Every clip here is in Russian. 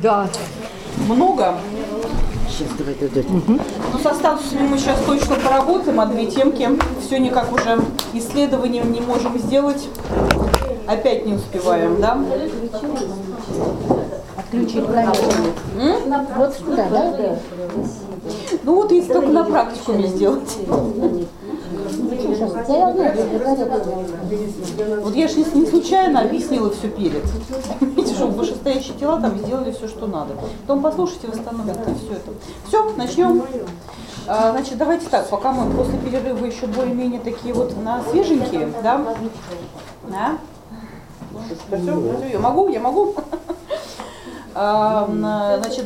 Да. Много? Сейчас давай дадут. Ну, со статусами мы сейчас точно поработаем, а две темки все никак уже исследованием не можем сделать. Опять не успеваем, да? Отключить камеру. Вот сюда, да? Ну вот если только на практикуме сделать. Вот я же не случайно объяснила все перед. Видите, чтобы вышестоящие тела там сделали все, что надо. Потом послушайте, восстановите все это. Все, начнем. Значит, давайте так, пока мы после перерыва еще более-менее такие вот на свеженькие, да? Да? Все, я могу. Значит,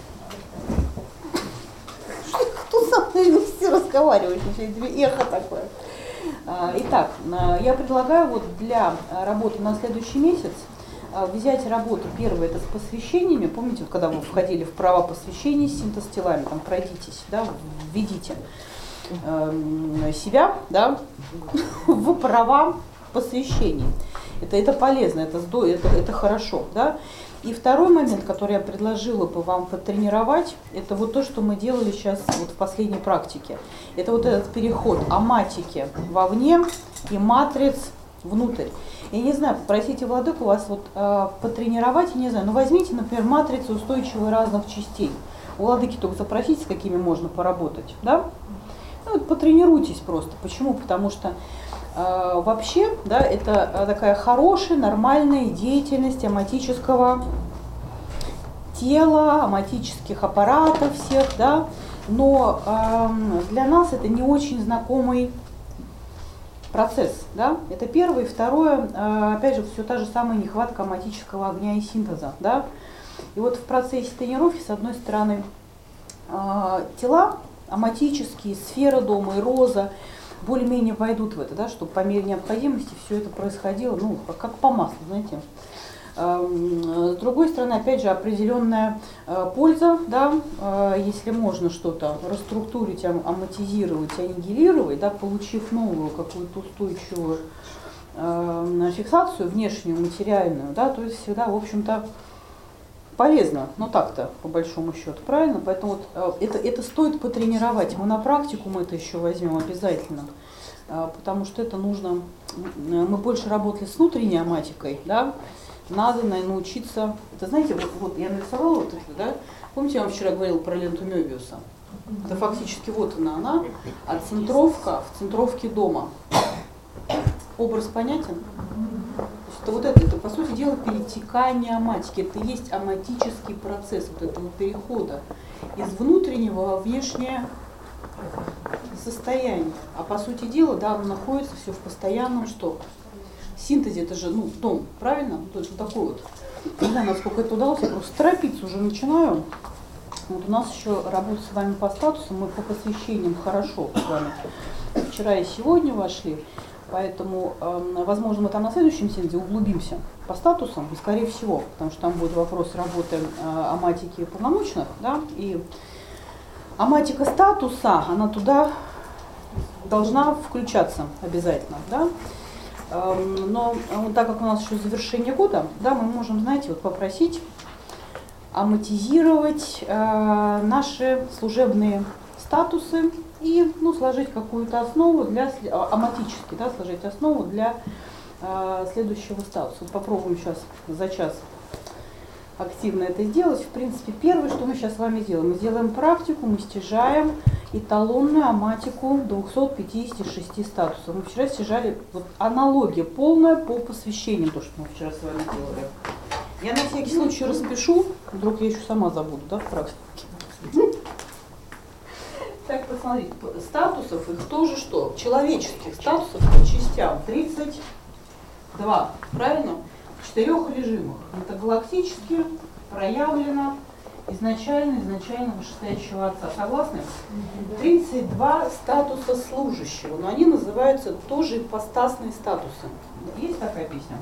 кто со мной все разговаривает, эхо такое. Итак, я предлагаю вот для работы на следующий месяц взять работу, первое, это с посвящениями. Помните, вот когда вы входили в права посвящений с синтез-телами, там пройдитесь, да, введите себя, да, в права посвящений. Это полезно, это хорошо, да. И второй момент, который я предложила бы вам потренировать, это вот то, что мы делали сейчас вот в последней практике. Это вот этот переход аматики вовне и матриц внутрь. Я не знаю, попросите владыку вас вот потренировать, я не знаю, ну возьмите, например, матрицы устойчивые разных частей. У владыки только запросите, с какими можно поработать, да? Ну вот потренируйтесь просто. Почему? Потому что вообще, да, это такая хорошая, нормальная деятельность аматического тела, аматических аппаратов всех, да, но для нас это не очень знакомый процесс, да, это первое. И второе, опять же, все та же самая нехватка аматического огня и синтеза, да, и вот в процессе тренировки, с одной стороны, тела аматические, сфера дома и роза, более-менее войдут в это, да, чтобы по мере необходимости все это происходило, ну, как по маслу, знаете. С другой стороны, опять же, определенная польза, да, если можно что-то расструктурить, аматизировать, аннигилировать, да, получив новую какую-то устойчивую фиксацию внешнюю, материальную, да, то есть всегда, в общем-то, полезно, но так-то, по большому счету, правильно? Поэтому вот, это стоит потренировать. Мы на практику это еще возьмем обязательно, потому что это нужно. Мы больше работали с внутренней аматикой, да? Надо, наверное, научиться. Это, знаете, вот я нарисовала вот это, да? Помните, я вам вчера говорила про ленту Мёбиуса? Это фактически вот она, отцентровка в центровке дома. Образ понятен? Это, по сути дела, перетекание аматики. Это и есть аматический процесс вот этого перехода из внутреннего во внешнее состояние. А по сути дела, да, оно находится все в постоянном что? Синтезе, это же, дом, правильно? То есть вот такой вот. Не знаю, насколько это удалось, я просто торопиться уже начинаю. Вот у нас еще работа с вами по статусам, мы по посвящениям хорошо с вами вчера и сегодня вошли. Поэтому, возможно, мы там на следующем синтезе углубимся по статусам, и скорее всего, потому что там будет вопрос работы аматики полномочных, да, и аматика статуса, она туда должна включаться обязательно, да. Но так как у нас еще завершение года, да, мы можем, знаете, вот попросить аматизировать наши служебные статусы и сложить какую-то основу для аматически, да, сложить основу для следующего статуса. Вот попробуем сейчас за час активно это сделать. В принципе, первое, что мы сейчас с вами делаем, мы сделаем практику, мы стяжаем эталонную аматику 256 статусов. Мы вчера стяжали вот аналогия полная по посвящениям, то, что мы вчера с вами делали. Я на всякий случай распишу, вдруг я еще сама забуду, да, в практике. Так, посмотрите, статусов их тоже что? Человеческих статусов по частям 32, правильно? В 4 режимах. Это галактически проявлено изначально вышестоящего Отца. Согласны? 32 статуса служащего, но они называются тоже ипостасные статусы. Есть такая песня?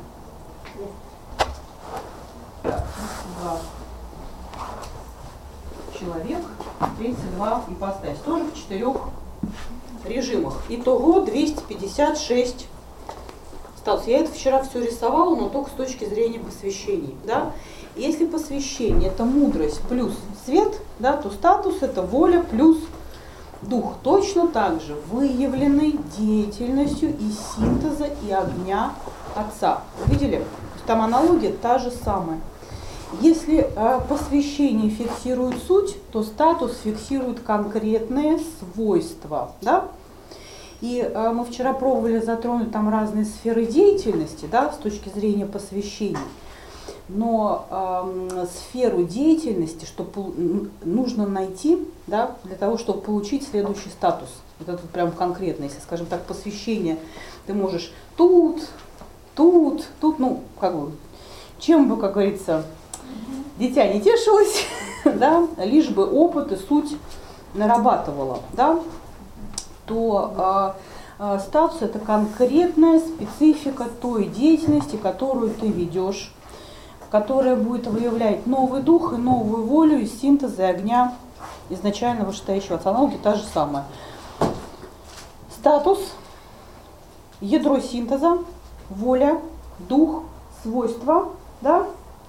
Так, 32 человек, 32 ипостась. Тоже в 4 режимах. Итого 256 статусов. Я это вчера все рисовала, но только с точки зрения посвящений. Да? Если посвящение – это мудрость плюс свет, да, то статус – это воля плюс дух. Точно так же выявленный деятельностью и синтеза и огня Отца. Видели? То есть там аналогия та же самая. Если посвящение фиксирует суть, то статус фиксирует конкретные свойства. Да? И мы вчера пробовали затронуть там разные сферы деятельности, да, с точки зрения посвящений. Но сферу деятельности, что нужно найти, да, для того, чтобы получить следующий статус. Вот это прям конкретно, если, скажем так, посвящение, ты можешь тут, ну, как бы, чем бы, как говорится, дитя не тешилось, да, лишь бы опыт и суть нарабатывала, да, то статус – это конкретная специфика той деятельности, которую ты ведешь, которая будет выявлять новый дух и новую волю из синтеза и огня изначально вышестоящего отца. Аналогия та же самая. Статус, ядро синтеза, воля, дух, свойства, да?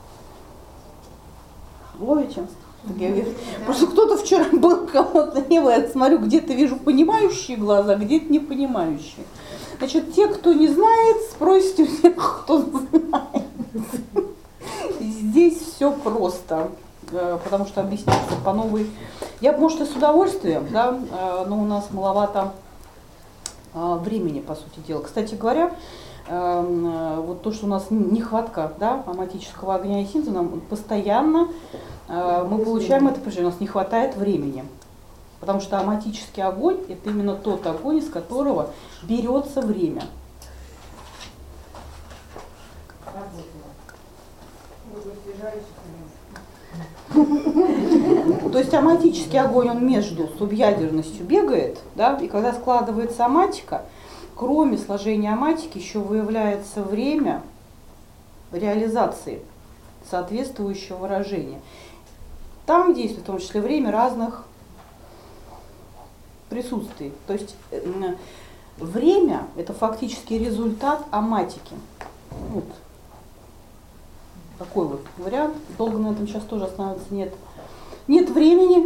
Ловите? Просто кто-то вчера был, кого-то не было. Я смотрю, где-то вижу понимающие глаза, где-то непонимающие. Значит, те, кто не знает, спросите у тех, кто знает. Здесь все просто, потому что объясняется по новой. Я, может, и с удовольствием, да, но у нас маловато времени, по сути дела. Кстати говоря, вот то, что у нас нехватка, да, аматического огня и синтеза, нам постоянно мы получаем это, потому что у нас не хватает времени. Потому что аматический огонь – это именно тот огонь, из которого берется время. То есть аматический огонь, он между субъядерностью бегает, да, и когда складывается аматика, кроме сложения аматики еще выявляется время реализации соответствующего выражения. Там действует в том числе время разных присутствий. То есть время – это фактически результат аматики. Вот. Такой вот вариант. Долго на этом сейчас тоже останавливаться нет. Нет времени.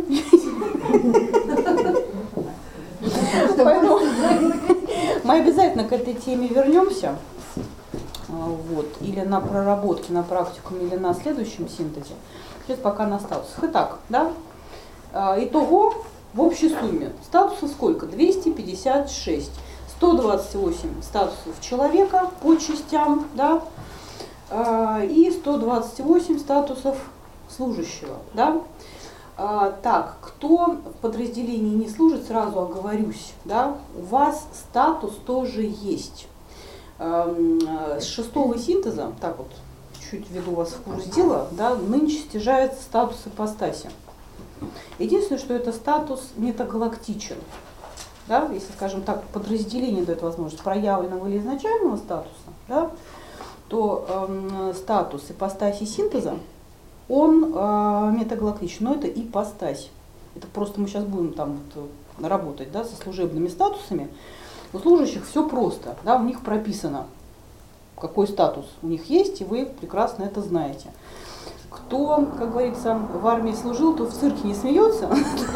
Поэтому мы обязательно к этой теме вернемся. Вот. Или на проработке, на практикуме, или на следующем синтезе. Сейчас пока на статусах. Итак, да? Итого в общей сумме статусов сколько? 256. 128 статусов человека по частям, да? И 128 статусов служащего. Да? Так, кто в подразделении не служит, сразу оговорюсь, да? У вас статус тоже есть. С 6-го синтеза, так вот, чуть введу вас в курс дела, да, нынче стяжается статус ипостаси. Единственное, что это статус метагалактичен. Да, если, скажем так, подразделение дает возможность проявленного или изначального статуса, да, то статус ипостаси синтеза, он метагалактичен, но это ипостась. Это просто мы сейчас будем там вот работать, да, со служебными статусами. У служащих все просто, да, у них прописано, какой статус у них есть, и вы прекрасно это знаете. Кто, как говорится, в армии служил, то в цирке не смеется.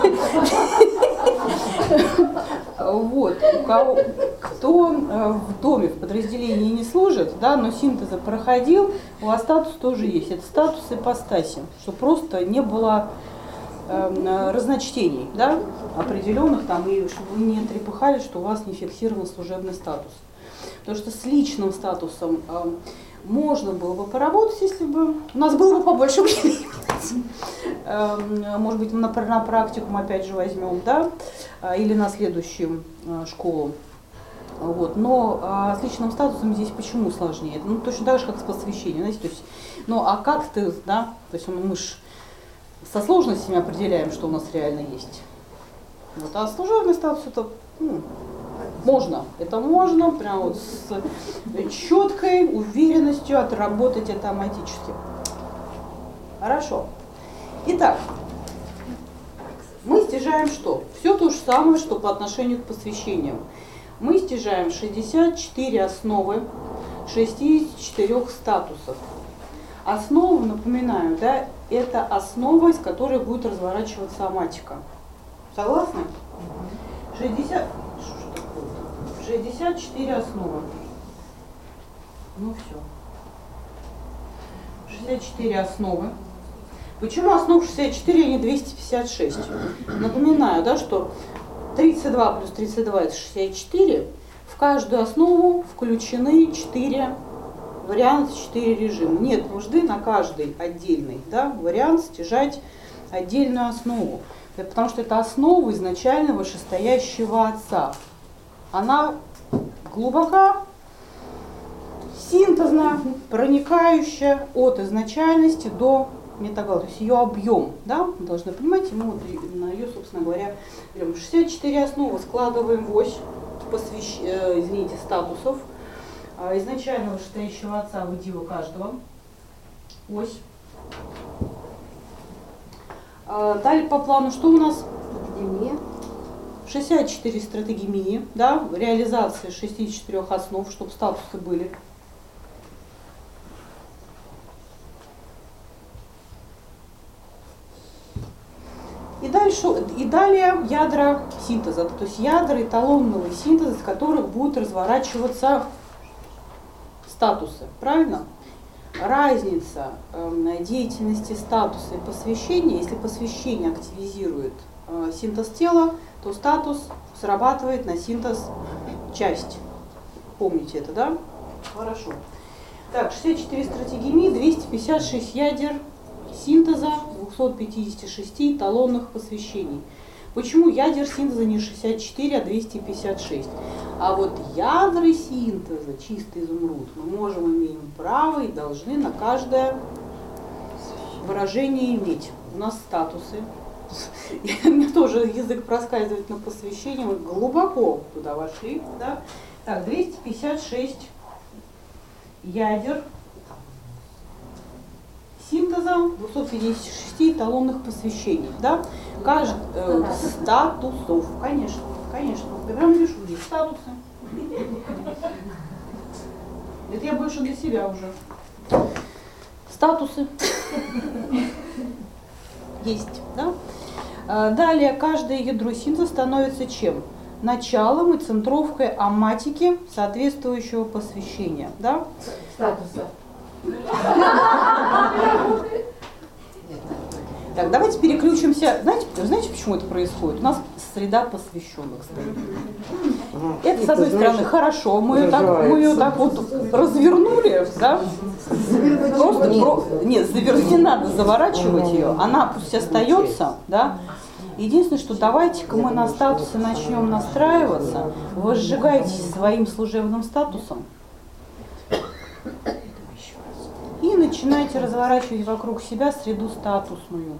Вот. Кто в доме, в подразделении не служит, да, но синтеза проходил, у вас статус тоже есть. Это статус ипостаси, чтобы просто не было разночтений, да, определенных там, и чтобы вы не трепыхали, что у вас не фиксирован служебный статус. Потому что с личным статусом можно было бы поработать, если бы у нас было бы побольше времени. Может быть, на практикум опять же возьмем, да, или на следующую школу. Вот. Но с личным статусом здесь почему сложнее? Ну, точно так же, как с посвящением. Знаете, то есть, ну, а как ты, да, то есть мы же со сложностями определяем, что у нас реально есть. Вот. А служебный статус это можно. Это можно прям вот с четкой уверенностью отработать это автоматически. Хорошо. Итак, мы стяжаем что? Все то же самое, что по отношению к посвящениям. Мы стяжаем 64 основы 64 статусов. Основа, напоминаю, да, это основа, из которой будет разворачиваться аматика. Согласны? 60, 64 основы. Ну все. 64 основы. Почему основ 64, а не 256? Напоминаю, да, что 32 плюс 32 это 64. В каждую основу включены 4 варианта, 4 режима. Нет нужды на каждый отдельный, да, вариант стяжать отдельную основу. Это потому что это основа изначально вышестоящего отца. Она глубока, синтезна, проникающая от изначальности до метагалла, то есть ее объем, да, мы должны понимать, и мы вот на ее, собственно говоря, берем 64 основы, складываем в ось статусов изначально вышестоящего отца в идею каждого, ось. Далее по плану, что у нас? Стратегемия. 64 стратегемии, да, реализация 64 основ, чтобы статусы были. И далее ядра синтеза, то есть ядра эталонного синтеза, из которых будут разворачиваться статусы. Правильно? Разница деятельности статуса и посвящения, если посвящение активизирует синтез тела, то статус срабатывает на синтез часть. Помните это, да? Хорошо. Так, 64 стратегемии, 256 ядер синтеза, 256 эталонных посвящений. Почему ядер синтеза не 64, а 256? А вот ядра синтеза, чистый изумруд, мы имеем право и должны на каждое выражение иметь. У нас статусы. У меня тоже язык проскальзывает на посвящение, мы глубоко туда вошли. Да? Так, 256 ядер синтеза, 256 эталонных посвящений. Да? Статусов, конечно. Я прям пишу здесь статусы. Это я больше для себя уже. Статусы. Есть, да? Далее каждое ядро синтеза становится чем? Началом и центровкой аматики соответствующего посвящения. Да? Статуса. Так, давайте переключимся. Знаете, почему это происходит? У нас среда посвященных стоит. Это, с одной стороны, хорошо, мы ее так вот развернули, да? Не надо заворачивать ее, она пусть остается, да? Единственное, что давайте-ка мы на статусы начнем настраиваться, возжигайтесь своим служебным статусом и начинайте разворачивать вокруг себя среду статусную.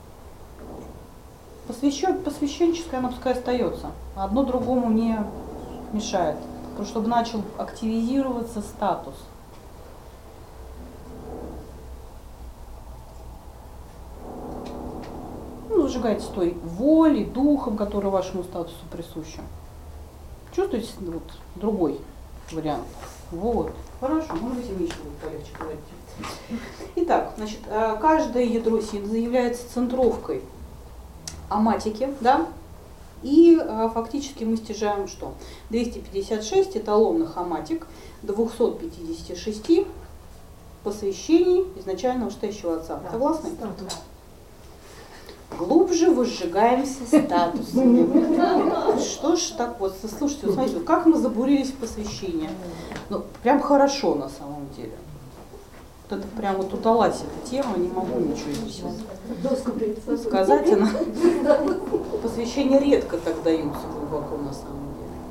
Посвященческая, она пускай остается, одно другому не мешает, чтобы начал активизироваться статус. Зажигайте той волей, духом, который вашему статусу присуща. Чувствуете вот другой вариант? Вот. Хорошо, может быть, и вы еще полегче говорите. Итак, значит, каждое ядро синтеза является центровкой аматики, да? И фактически мы стяжаем что? 256 эталонных аматик, 256 посвящений изначально вышестоящего отца. Да. Согласны? Глубже возжигаемся статусами. Что ж так вот, слушайте, вот смотрите, как мы забурились в посвящение. Ну, прям хорошо на самом деле. Вот это прям вот удалась эта тема, не могу ничего здесь сказать. Она... Посвящения редко так даются глубоко на самом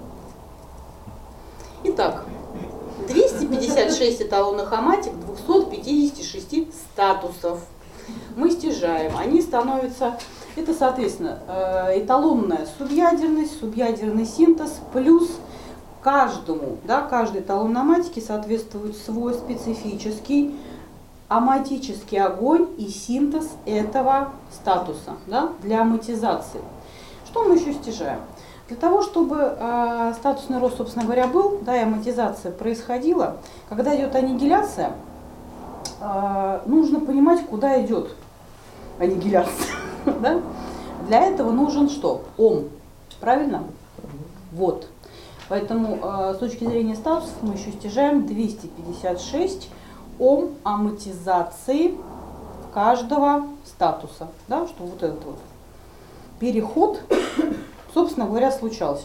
деле. Итак, 256 эталонных аматик, 256 статусов. Мы стяжаем, они становятся, это, соответственно, эталонная субъядерность, субъядерный синтез, плюс каждому, да, каждой эталонной аматике соответствует свой специфический аматический огонь и синтез этого статуса, да, для аматизации. Что мы еще стяжаем? Для того, чтобы статусный рост, собственно говоря, был, да, и аматизация происходила, когда идет аннигиляция, нужно понимать, куда идет аннигиляция. Да? Для этого нужен что? Ом. Правильно? Вот. Поэтому с точки зрения статусов мы еще стяжаем 256 ом амортизации каждого статуса. Да? Что вот этот вот переход, собственно говоря, случался.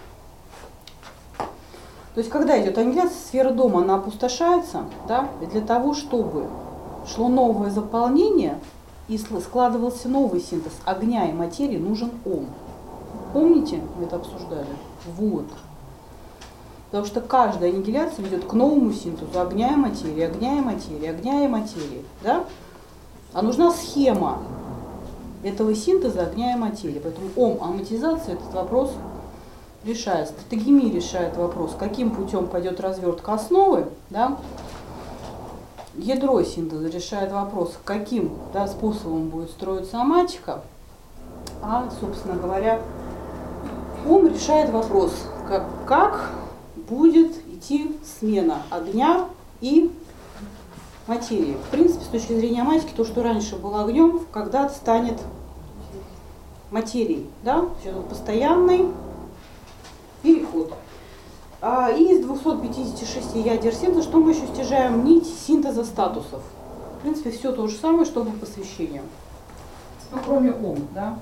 То есть, когда идет аннигиляция, сфера дома, она опустошается, да, и для того, чтобы шло новое заполнение и складывался новый синтез огня и материи, нужен ом. Помните, мы это обсуждали? Вот. Потому что каждая аннигиляция ведет к новому синтезу огня и материи, огня и материи, огня и материи. Да? А нужна схема этого синтеза огня и материи. Поэтому ом амортизация этот вопрос решает. Стратегемия решает вопрос, каким путем пойдет развертка основы. Да? Ядро синтеза решает вопрос, каким, да, способом будет строиться аматика. А, собственно говоря, ом решает вопрос, как будет идти смена огня и материи. В принципе, с точки зрения аматики, то, что раньше было огнем, когда-то станет материей. Да? Это постоянный переход. И из 256 ядер синтеза, что мы еще стяжаем? Нить синтеза статусов. В принципе, все то же самое, что по посвящению. Ну, кроме ом, да?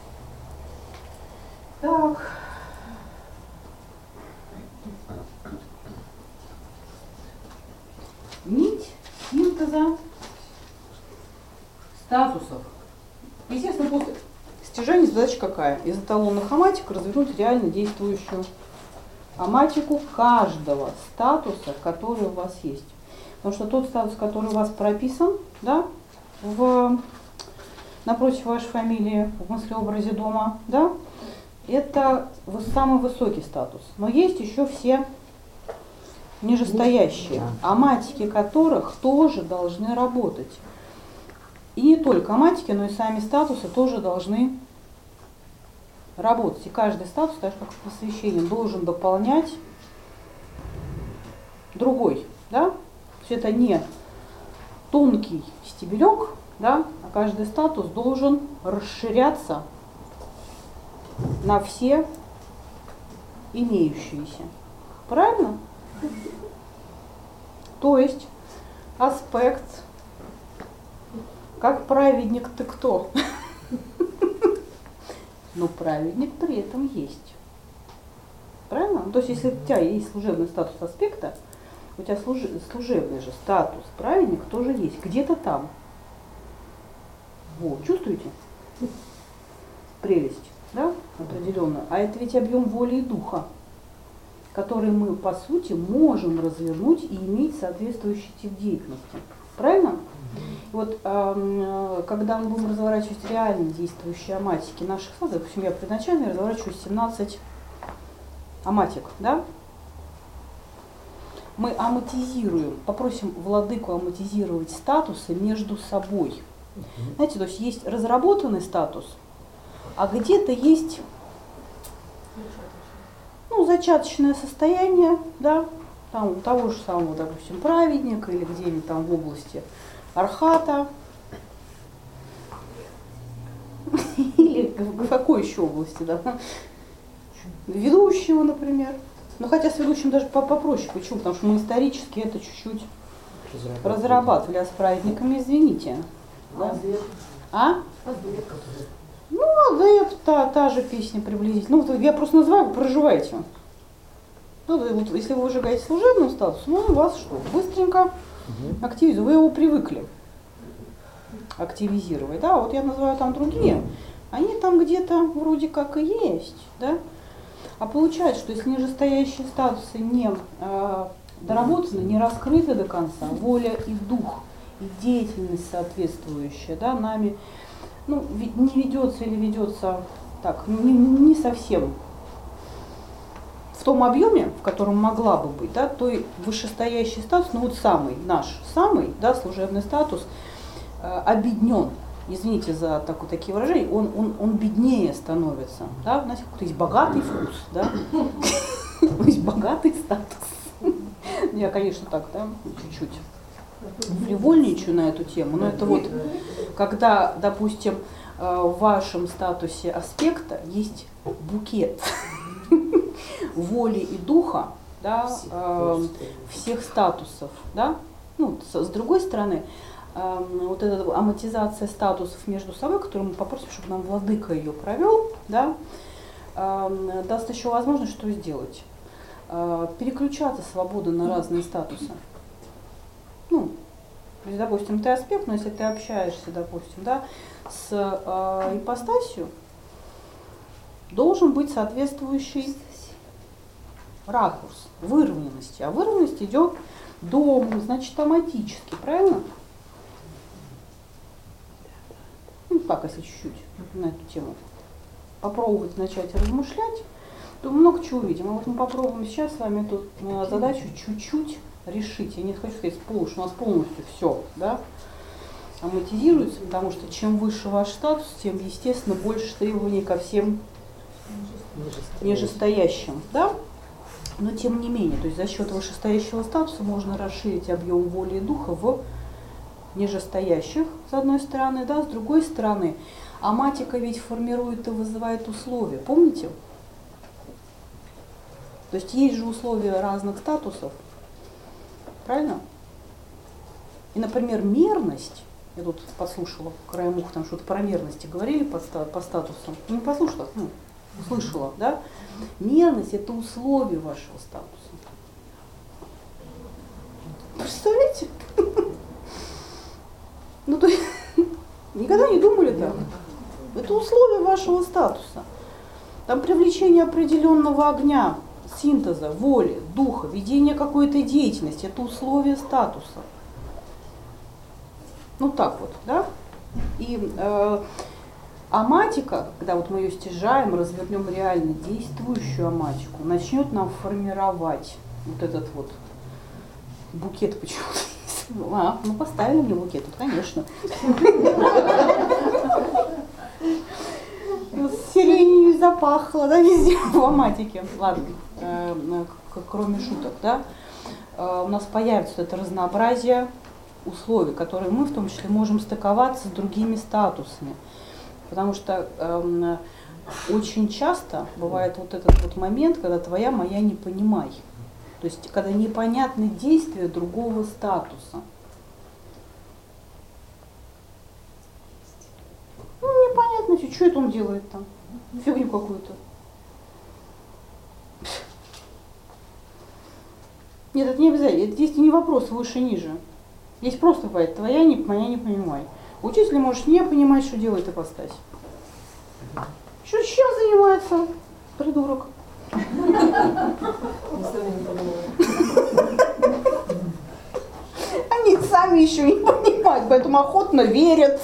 Так. Нить синтеза статусов. Естественно, после стяжания задача какая? Из эталонных аматик развернуть реально действующую аматику каждого статуса, который у вас есть. Потому что тот статус, который у вас прописан, да, напротив вашей фамилии, в мыслеобразе дома, да, это самый высокий статус. Но есть еще все нижестоящие, аматики которых тоже должны работать. И не только аматики, но и сами статусы тоже должны работать. И каждый статус, так же как посвящение, должен дополнять другой. Да? То есть это не тонкий стебелек, да? А каждый статус должен расширяться на все имеющиеся. Правильно? То есть аспект, как праведник ты кто? Но праведник при этом есть. Правильно? То есть если у тебя есть служебный статус аспекта, у тебя служебный же статус праведник тоже есть. Где-то там. Вот, чувствуете? Прелесть, да, определенную. А это ведь объем воли и духа, который мы, по сути, можем развернуть и иметь соответствующий тип деятельности. Правильно? Вот когда мы будем разворачивать реально действующие аматики наших статусов, допустим, я предначально разворачиваю 17 аматик, да? Мы аматизируем, попросим владыку аматизировать статусы между собой. Знаете, то есть есть разработанный статус, а где-то есть зачаточное состояние, да, там у того же самого, допустим, праведника или где-нибудь там в области архата, или в какой еще области, да, ведущего, например. Но хотя с ведущим даже попроще. Почему? Потому что мы исторически это чуть-чуть разрабатывали, а с праведниками, извините. Да? А? Адепт, та же песня приблизительно. Ну, я просто называю, вы проживаете. Ну, вот, если вы выжигаете служебным статусом, у вас что? Быстренько активизируете. Вы его привыкли активизировать. Да, вот я называю там другие. Они там где-то вроде как и есть. Да? А получается, что если нижестоящие статусы не доработаны, не раскрыты до конца, воля и дух, и деятельность соответствующая, да, нами не ведется или ведется так, не совсем в том объеме, в котором могла бы быть, да, то и вышестоящий статус, самый наш, да, служебный статус обеднен. Извините за такие выражения, он беднее становится. Да? Знаете, какой-то есть богатый вкус, да? Есть богатый статус. Я, конечно, так, да, чуть-чуть фривольничаю на эту тему, но это вот, когда, допустим, в вашем статусе аспекта есть букет воли и духа, да, всех статусов, да? Ну, с другой стороны, вот эта аматизация статусов между собой, которую мы попросим, чтобы нам владыка ее провел, да, даст еще возможность что сделать? Переключаться свободно на разные статусы. Ну, то есть, допустим, ты аспект, но если ты общаешься, допустим, да, с ипостасью, должен быть соответствующий ракурс выровненности. А выровненность идет дом, значит, аматически, правильно? Ну, так, если чуть-чуть на эту тему попробовать начать размышлять, то много чего увидим. А вот мы попробуем сейчас с вами эту задачу чуть-чуть решить. Я не хочу сказать полностью, у нас полностью все, да, аматизируется, потому что чем выше ваш статус, тем, естественно, больше требований ко всем нижестоящим, да? Но тем не менее, то есть за счет вышестоящего статуса можно расширить объем воли и духа в нижестоящих, с одной стороны, да, с другой стороны, аматика ведь формирует и вызывает условия, помните? То есть есть же условия разных статусов, правильно? И, например, мерность, я тут послушала краем уха, там что-то про мерности говорили по статусам, не послушала, услышала, да? Мерность – это условие вашего статуса. Представляете? Ну, то есть, никогда не думали так? Это условие вашего статуса. Там привлечение определенного огня, синтеза, воли, духа, ведение какой-то деятельности – это условие статуса. Ну так вот, да? И аматика, когда вот мы ее стяжаем, развернем реально действующую аматику, начнет нам формировать вот этот вот букет почему-то. Ну поставили мне букет, конечно. Сиренью запахло, да, везде в аматике. Ладно, кроме шуток, да. У нас появится это разнообразие условий, которые мы в том числе можем стыковаться с другими статусами. Потому что очень часто бывает вот этот вот момент, когда твоя, моя не понимай. То есть когда непонятны действия другого статуса. Ну, непонятно, что это он делает там. Фигню какую-то. Нет, это не обязательно. Здесь не вопрос выше-ниже. Здесь просто бывает твоя, моя не понимай. Учитель может не понимать, что делает ипостась. Что, чем занимается, придурок? Они сами еще не понимают, поэтому охотно верят,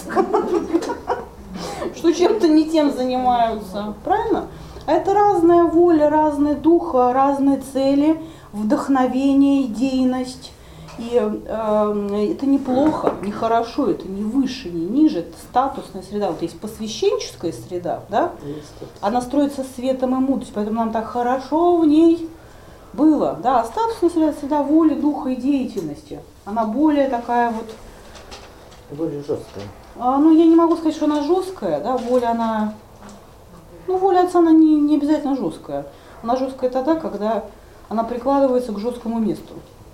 что чем-то не тем занимаются. Правильно? А это разная воля, разный дух, разные цели, вдохновение, идейность. И это неплохо, не хорошо, это не выше, не ниже, это статусная среда. Вот есть посвященческая среда, да? Она строится светом и мудростью, поэтому нам так хорошо в ней было. Да? А статусная среда воли, духа и деятельности, она более такая вот... Более жесткая. Ну, я не могу сказать, что она жесткая, да, воля она... Ну, воля отца, она не обязательно жесткая. Она жесткая тогда, когда она прикладывается к жесткому месту.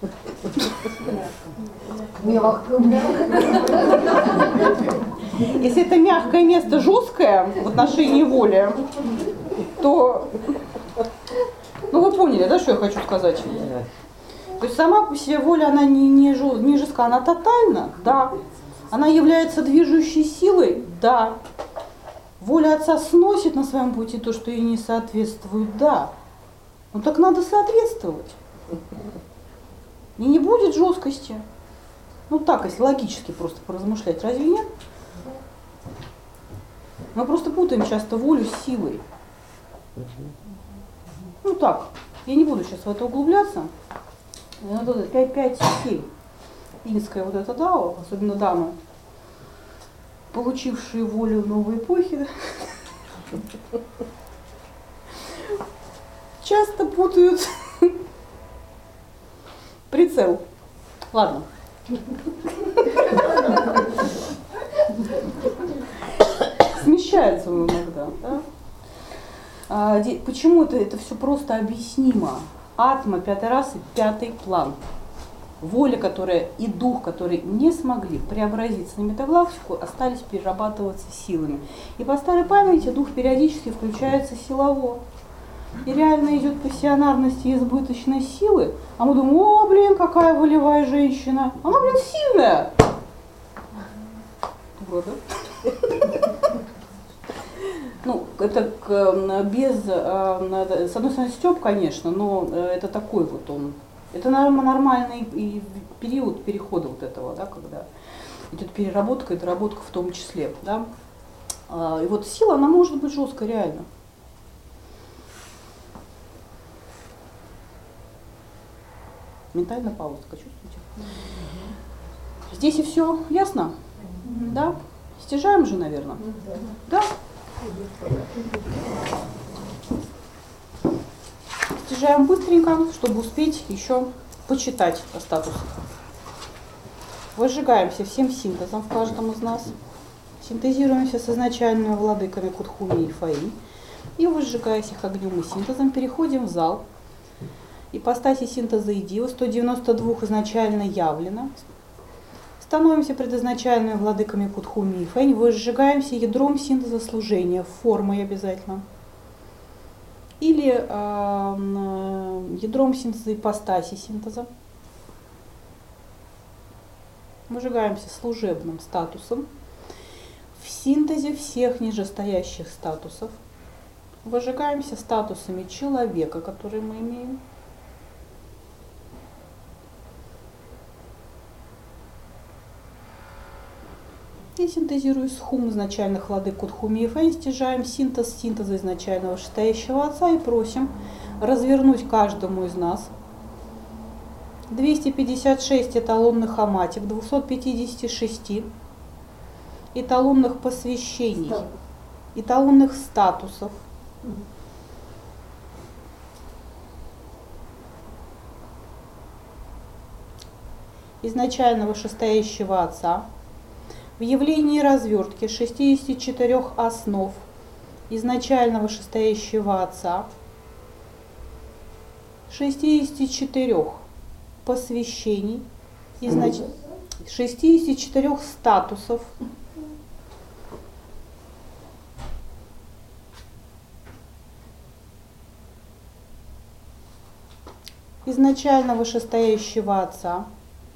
Если это мягкое место жесткое в отношении воли, то, ну вы поняли, да, что я хочу сказать? То есть сама по себе воля, она не жесткая, она тотальна, да. Она является движущей силой, да. Воля отца сносит на своем пути то, что ей не соответствует, да. Ну так надо соответствовать. И не будет жесткости. Ну так, если логически просто поразмышлять, разве нет? Мы просто путаем часто волю с силой. Ну так, я не буду сейчас в это углубляться. 5-7. Инская вот эта дао, особенно дамы, получившие волю новой эпохи, часто путают прицел. Ладно, Смещается он иногда. Да? Почему это все просто объяснимо? Атма, пятый раз и пятый план. Воля, которая и дух, которые не смогли преобразиться на метагалактику, остались перерабатываться силами. И по старой памяти дух периодически включается силово. И реально идет пассионарность и избыточность силы, а мы думаем, о, блин, какая волевая женщина. Она, блин, сильная. Вот, да? Ну, это без, с одной стороны, стёб, конечно, но это такой вот он. Это, наверное, нормальный и период перехода вот этого, да, когда идет переработка и доработка в том числе. Да. И вот сила, она может быть жесткой, реально. Ментальная паузка, чувствуете? Здесь и все ясно? Да? Стяжаем же, наверное? Да? Стяжаем быстренько, чтобы успеть еще почитать о статусах. Возжигаемся всем синтезом в каждом из нас. Синтезируемся с изначальными владыками Кутхуми и Фаи. И, возжигаясь их огнем и синтезом, переходим в зал. Ипостаси синтеза и дива 192 изначально явлено. Становимся предизначальными владыками Кутхуми и Фэнь, возжигаемся ядром синтеза служения, формой обязательно. Или ядром синтеза ипостаси синтеза. Выжигаемся служебным статусом. В синтезе всех нижестоящих статусов. Выжигаемся статусами человека, который мы имеем. И синтезируя схум изначальных владык Кутхуми и Фэнь, стяжаем синтез синтеза изначального вышестоящего Отца и просим развернуть каждому из нас 256 эталонных аматик, 256 эталонных посвящений, эталонных статусов, изначально вышестоящего Отца, в явлении развертки 64 основ изначально вышестоящего Отца, 64 посвящений, 64 статусов, изначально вышестоящего Отца,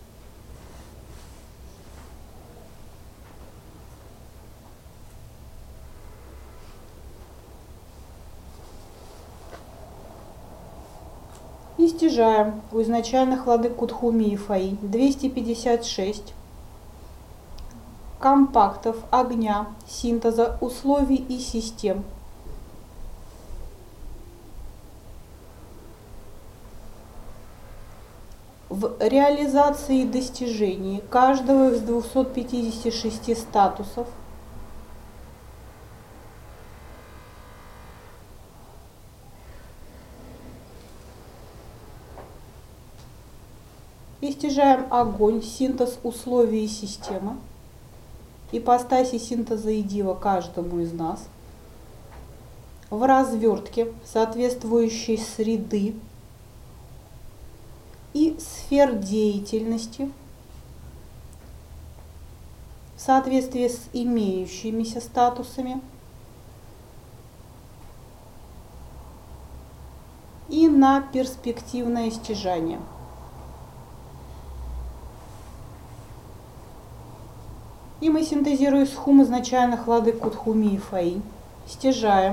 и стяжаем у изначальных владык Кутхуми и Фаи 256 компактов огня, синтеза, условий и систем. В реализации и достижении каждого из 256 статусов и стяжаем огонь, синтез, условий и системы, ипостаси синтеза и дива каждому из нас, в развертке соответствующей среды и сфер деятельности в соответствии с имеющимися статусами и на перспективное стяжание. И мы, синтезируя схум изначальных владык Кутхуми и Фаи, стяжаем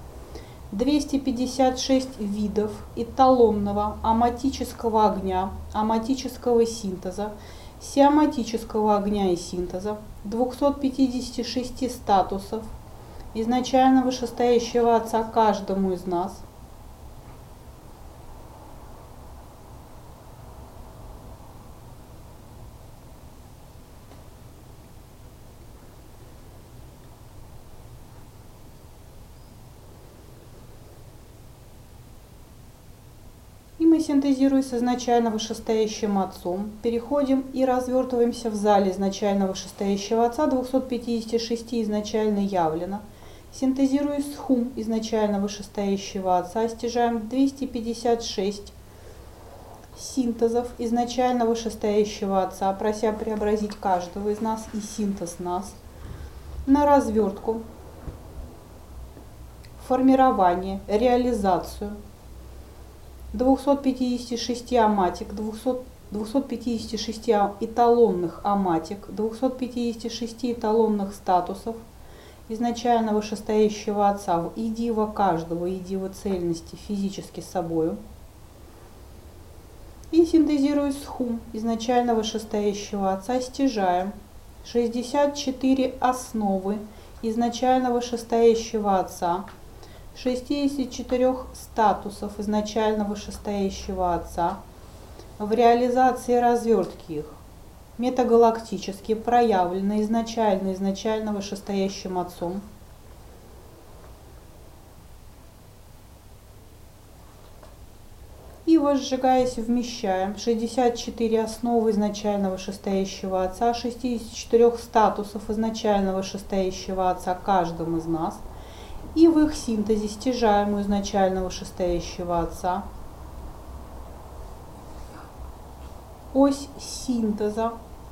256 видов эталонного аматического огня, аматического синтеза, сиаматического огня и синтеза, 256 статусов изначально вышестоящего Отца каждому из нас, синтезируя с изначально вышестоящим отцом, переходим и развертываемся в зале изначально вышестоящего отца 256 изначально явлено. Синтезируя с хум изначально вышестоящего отца, стяжаем 256 синтезов изначально вышестоящего отца, прося преобразить каждого из нас и синтез нас на развертку, формирование, реализацию 256 аматик, 256 эталонных аматик, 256 эталонных статусов изначально вышестоящего отца в идиво каждого, идиво цельности физически собою. И синтезируя с хум изначально вышестоящего отца, стяжаем 64 основы изначально вышестоящего отца, 64 статусов изначально вышестоящего отца в реализации развертки их, метагалактически проявлены изначально вышестоящим отцом. И возжигаясь вмещаем 64 основы изначально вышестоящего отца, 64 статусов изначально вышестоящего отца каждому из нас, и в их синтезе стяжаем у изначально вышестоящего отца ось синтеза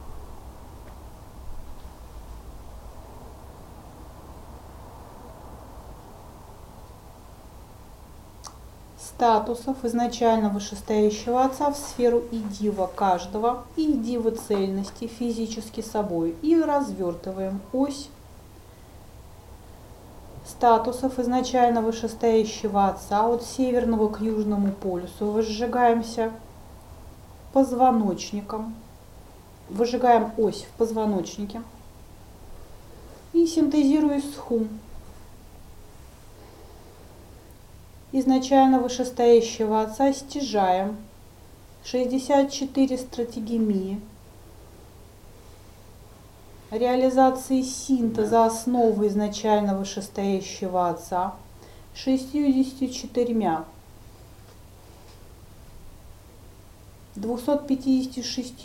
статусов изначально вышестоящего отца в сферу идива каждого и идива цельности физически собой, и развертываем ось статусов изначально вышестоящего отца от северного к южному полюсу, возжигаемся позвоночником, выжигаем ось в позвоночнике и синтезируя с хум изначально вышестоящего отца, стяжаем 64 стратегемии реализации синтеза основы изначально вышестоящего отца 64 256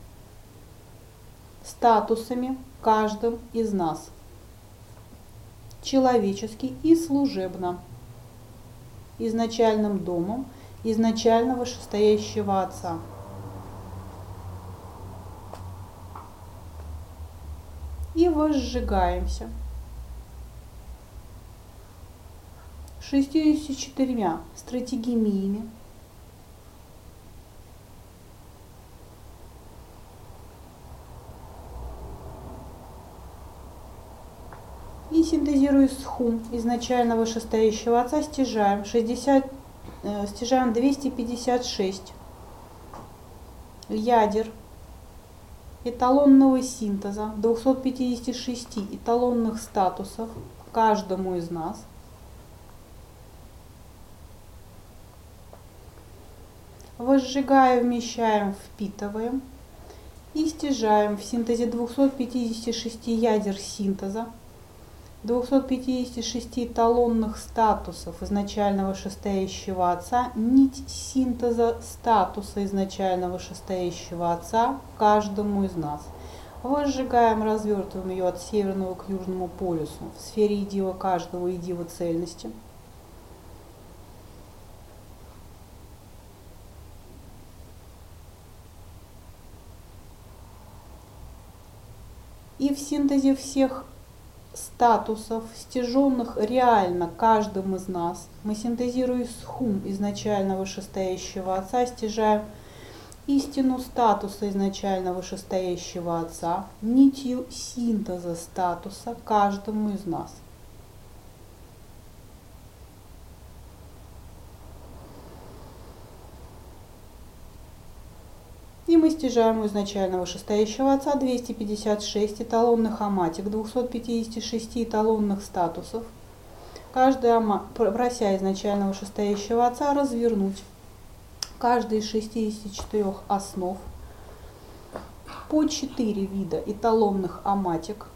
статусами каждым из нас, человечески и служебно, изначальным домом изначально вышестоящего отца. И возжигаемся 64 стратегемиями и синтезируя с хум изначально вышестоящего отца, стяжаем 256 ядер эталонного синтеза 256 эталонных статусов каждому из нас. Возжигая, вмещаем, впитываем и стяжаем в синтезе 256 ядер синтеза 256 эталонных статусов изначально вышестоящего отца, нить синтеза статуса изначально вышестоящего отца каждому из нас. Возжигаем, развертываем ее от северного к южному полюсу в сфере идива каждого, идива цельности. И в синтезе всех статусов, стяженных реально каждым из нас, мы синтезируя с хум изначально вышестоящего отца, стяжаем истину статуса изначально вышестоящего отца, нитью синтеза статуса каждому из нас. И мы стяжаем у изначально вышестоящего отца 256 эталонных аматик, 256 эталонных статусов. Каждый прося изначально вышестоящего отца развернуть каждый из 64 основ по 4 вида эталонных аматик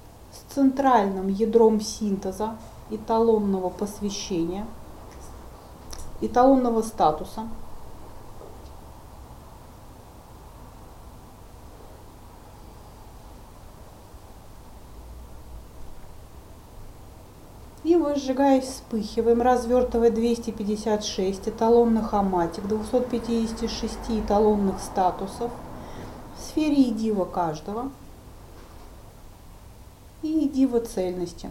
с центральным ядром синтеза эталонного посвящения эталонного статуса, и, возжигаясь, вспыхиваем, развертывая 256 эталонных аматик, 256 эталонных статусов в сфере едива каждого и едива цельности.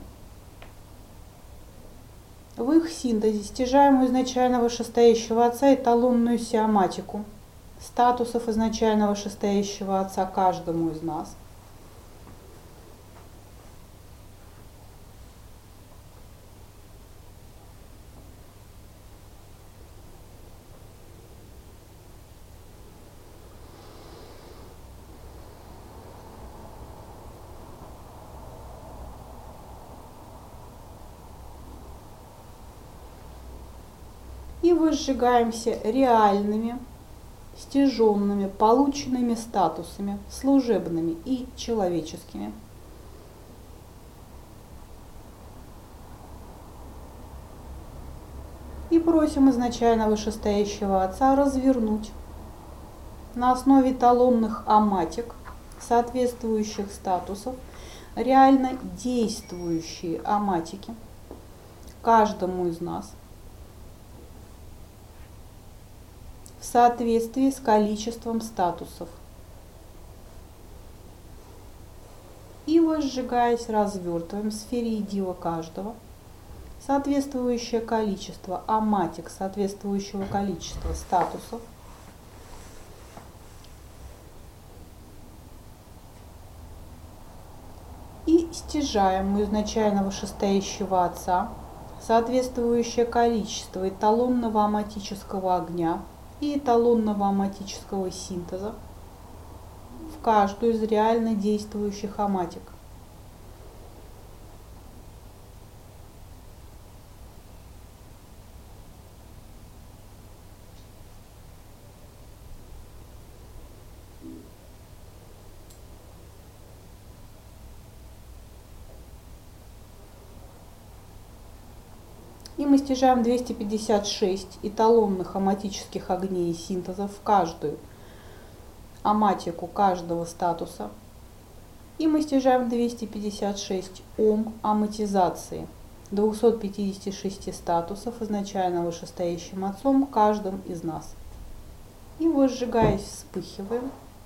В их синтезе стяжаем у изначального шестоящего отца эталонную сиаматику статусов изначального шестоящего отца каждому из нас. И возжигаемся реальными, стяженными, полученными статусами, служебными и человеческими. И просим изначального шестоящего отца развернуть на основе эталонных аматик, соответствующих статусов, реально действующие аматики каждому из нас в соответствии с количеством статусов. И, возжигаясь, развертываем в сфере едива каждого соответствующее количество аматик, соответствующего количества статусов, и стяжаем у изначального шестоящего отца соответствующее количество эталонного аматического огня и эталонного аматического синтеза в каждую из реально действующих аматик. И мы стяжаем 256 эталонных аматических огней и синтезов в каждую аматику каждого статуса. И мы стяжаем 256 Ом аматизации 256 статусов изначального шестоящим отцом каждым из нас. И, возжигаясь, вспыхиваем.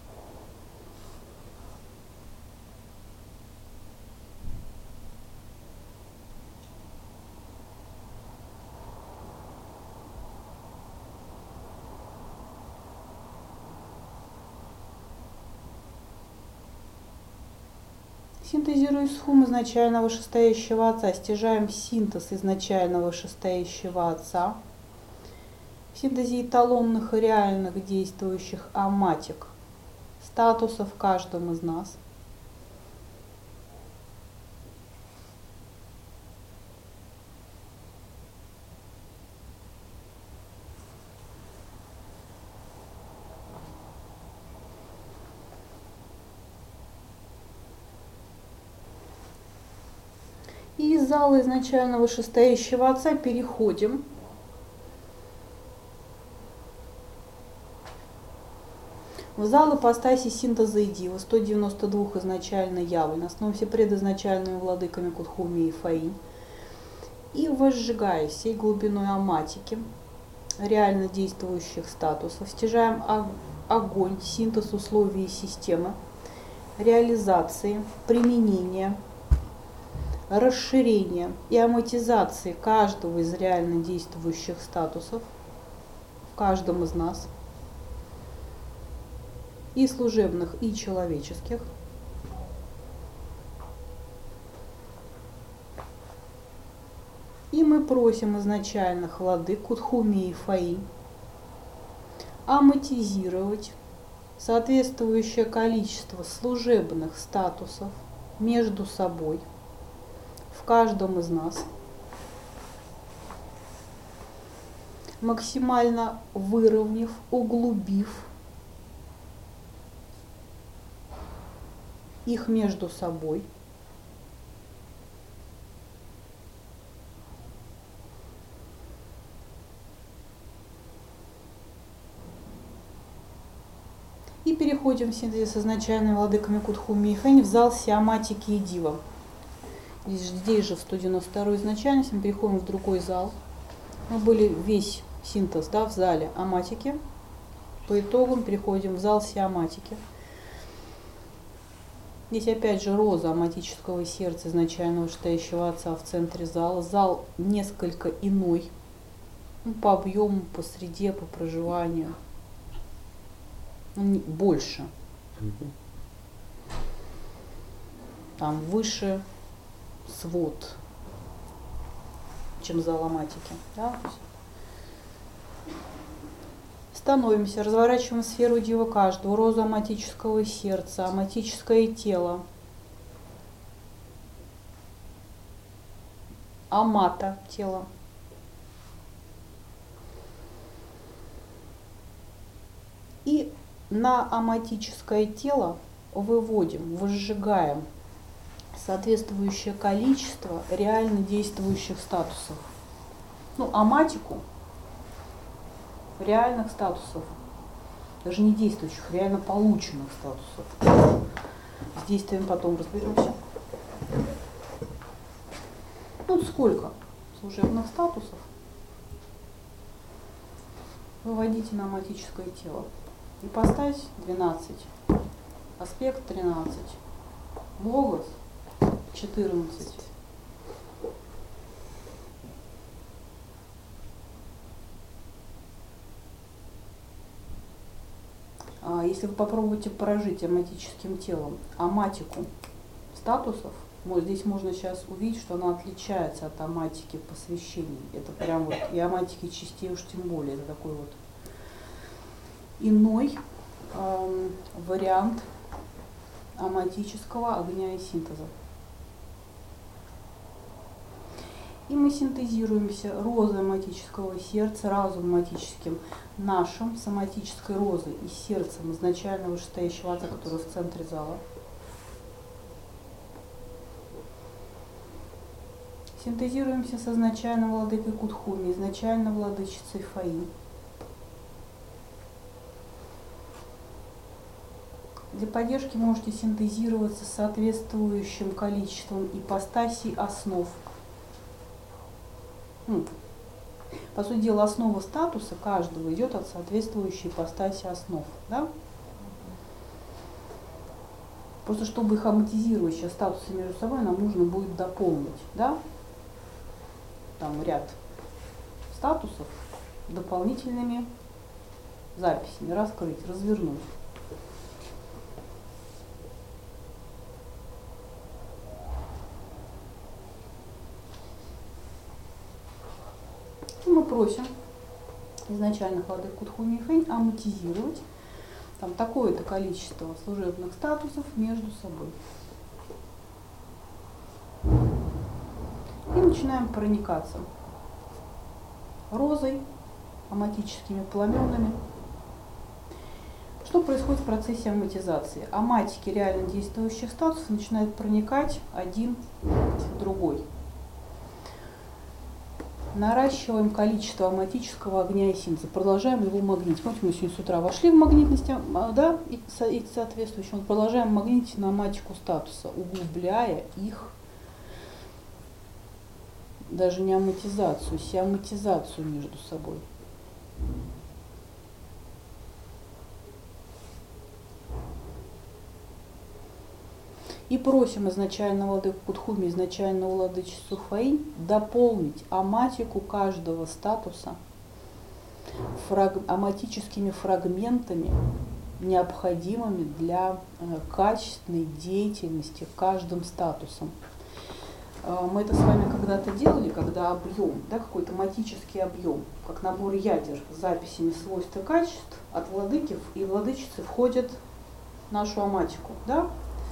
Синтезируя схум изначального шестоящего отца, стяжаем синтез изначального шестоящего отца в синтезе эталонных и реальных действующих аматик, статусов в каждом из нас. И из зала изначального шестоящего отца переходим в зал ипостаси синтеза едива 192 изначально явлен, основываясь предизначальными владыками Кутхуми и Фаи, и возжигая всей глубиной аматики реально действующих статусов, стяжаем огонь, синтез условий системы, реализации, применения, расширения и аматизации каждого из реально действующих статусов в каждом из нас, и служебных, и человеческих. И мы просим изначальных владык Кутхуми и Фаи аматизировать соответствующее количество служебных статусов между собой в каждом из нас, максимально выровняв, углубив их между собой, И переходим в синтезе с изначальными владыками Кутхуми и Фэнь в зал Сиаматики и Дива. Здесь же в 192 изначальности мы переходим в другой зал. Мы были весь синтез, да, в зале Аматики. По итогам переходим в зал Сиаматики. Здесь опять же роза аматического сердца изначального вышестоящего отца в центре зала. Зал несколько иной, ну, по объему, по среде, по проживанию. Больше. Там выше свод, чем зал аматики. Да? Становимся, разворачиваем сферу дива каждого, розу аматического сердца, аматическое тело, амата тело. И на аматическое тело выводим, выжигаем соответствующее количество реально действующих статусов. Ну, аматику реальных статусов, даже не действующих, реально полученных статусов. С действием потом разберемся. Ну, сколько служебных статусов выводите на аматическое тело. Ипостась 12, аспект 13, логос 14. Если вы попробуете прожить аматическим телом аматику статусов, вот здесь можно сейчас увидеть, что она отличается от аматики посвящений. Это прям вот и аматики частей уж тем более. Это такой вот иной вариант аматического огня и синтеза. И мы синтезируемся розой аматического сердца, разумом аматическим нашим, соматической розой и сердцем изначально вышестоящего отца, который в центре зала. Синтезируемся с изначальным владыкой Кутхуми, изначально владычицей Фаи. Для поддержки можете синтезироваться с соответствующим количеством ипостасей основ. По сути дела, основа статуса каждого идет от соответствующей ипостаси основ. Да? Просто чтобы их аматизировать сейчас статусы между собой, нам нужно будет дополнить. Да? Там ряд статусов дополнительными записями раскрыть, развернуть. Мы просим изначальных владык Кутхуми и Фэнь аматизировать там такое-то количество служебных статусов между собой. И начинаем проникаться розой, аматическими пламенами. Что происходит в процессе аматизации? Аматики реально действующих статусов начинают проникать один в другой. Наращиваем количество аматического огня и синтеза, продолжаем его магнитить. Помните, мы сегодня с утра вошли в магнитность, да, и соответствующим продолжаем магнитить на аматику статуса, углубляя их, даже не аматизацию, сиаматизацию между собой. И просим изначального владыку Кутхуми, изначального владычицу Фаи дополнить аматику каждого статуса аматическими фрагментами, необходимыми для качественной деятельности каждым статусом. Мы это с вами когда-то делали, когда объем, да, какой-то аматический объем, как набор ядер с записями свойств и качеств от владыки и владычицы входит в нашу аматику. Да?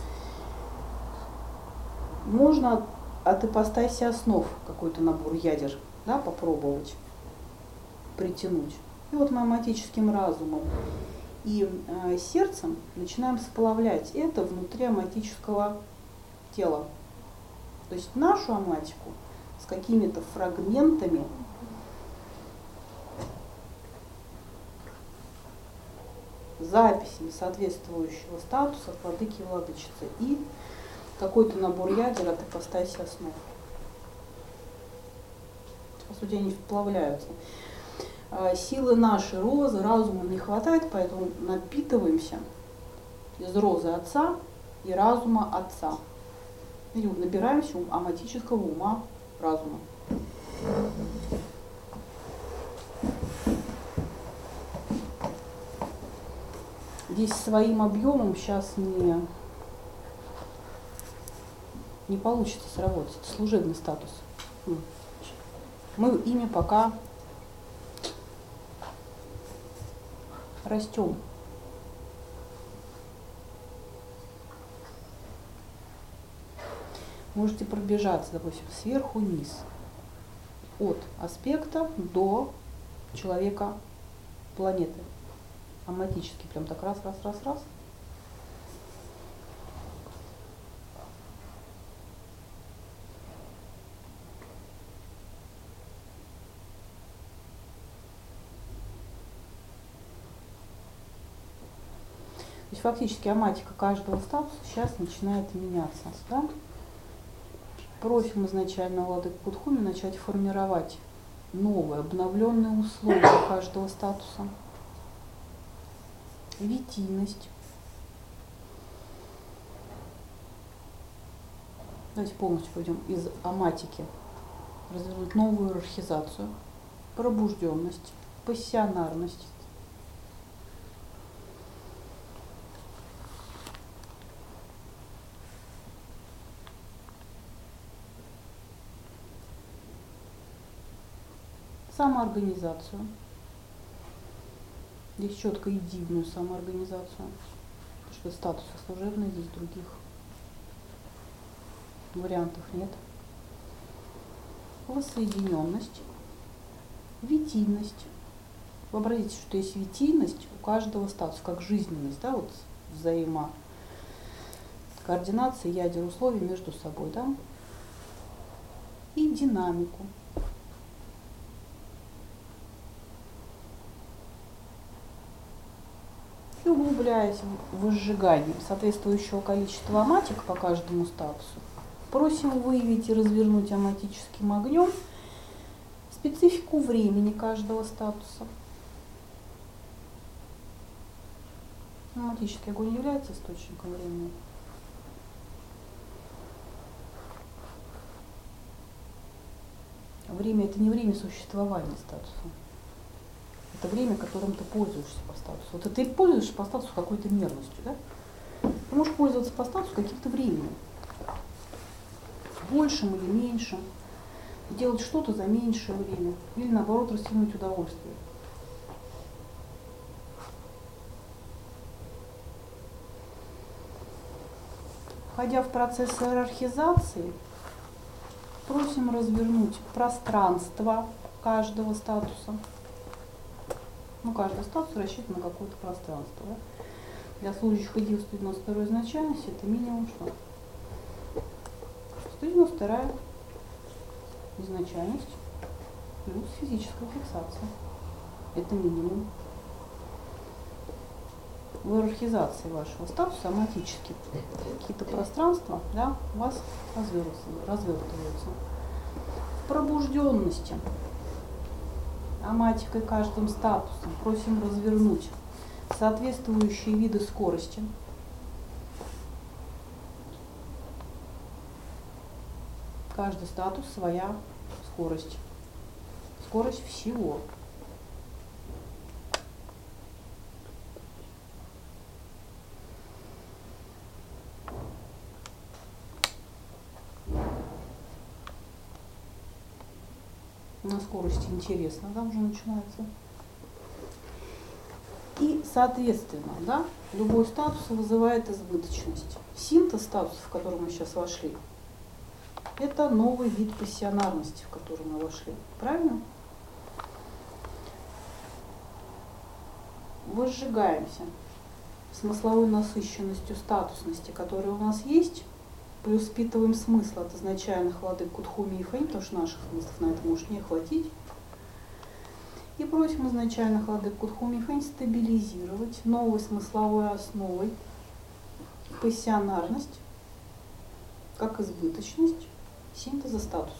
Можно от ипостаси основ какой-то набор ядер, да, попробовать притянуть. И вот мы аматическим разумом и сердцем начинаем сплавлять это внутри аматического тела. То есть нашу аматику с какими-то записями соответствующего статуса к владыке и владычице и какой-то набор ядер от ипостаси основ. По сути, они вплавляются. Силы нашей розы, разума не хватает, поэтому напитываемся из розы отца и разума отца. И набираемся аматического ума разума. Здесь своим объемом сейчас не получится сработать. Это служебный статус. Мы ими пока растем. Можете пробежаться, допустим, сверху вниз. От аспекта до человека планеты. Аматически, прям так раз. То есть фактически аматика каждого статуса сейчас начинает меняться. Да? Просим изначально владыку Кутхуми начать формировать новые, обновленные условия каждого статуса. Витийность. Давайте полностью пойдем из аматики. Развернуть новую иерархизацию, пробужденность, пассионарность. Самоорганизацию. Здесь четко единую самоорганизацию. Потому что статусы служебные, здесь других вариантов нет. Воссоединенность. Витийность. Вообразите, что есть витийность у каждого статуса, как жизненность, да, вот взаимокоординация ядер условий между собой, да, и динамику. И углубляясь в возжигание соответствующего количества аматик по каждому статусу, просим выявить и развернуть аматическим огнем специфику времени каждого статуса. Аматический огонь является источником времени. Время — это не время существования статуса. Это время, которым ты пользуешься по статусу. Вот ты пользуешься по статусу какой-то мерностью, да? Ты можешь пользоваться по статусу каким-то временем. Большим или меньшим. Делать что-то за меньшее время. Или наоборот растянуть удовольствие. Входя в процесс иерархизации, просим развернуть пространство каждого статуса. Каждый статус рассчитан на какое-то пространство. Да? Для служащих ИДИЛ 192 изначальности это минимум что? 192 изначальность плюс физическая фиксация. Это минимум. В иерархизации вашего статуса аматически какие-то пространства, да, у вас развертываются. В пробужденности аматикой каждым статусом просим развернуть соответствующие виды скорости. Каждый статус своя скорость. Скорость всего. На скорости интересно, да, уже начинается. И, соответственно, да, любой статус вызывает избыточность. Синтез статуса, в который мы сейчас вошли, это новый вид пассионарности, в который мы вошли. Правильно? Возжигаемся смысловой насыщенностью статусности, которая у нас есть, плюс впитываем смысл от изначальных владык Кутхуми и Фэнь, потому что наших смыслов на это может не хватить. И просим изначально Владыку Кутху Михаэль стабилизировать новой смысловой основой пассионарность, как избыточность синтеза статусов.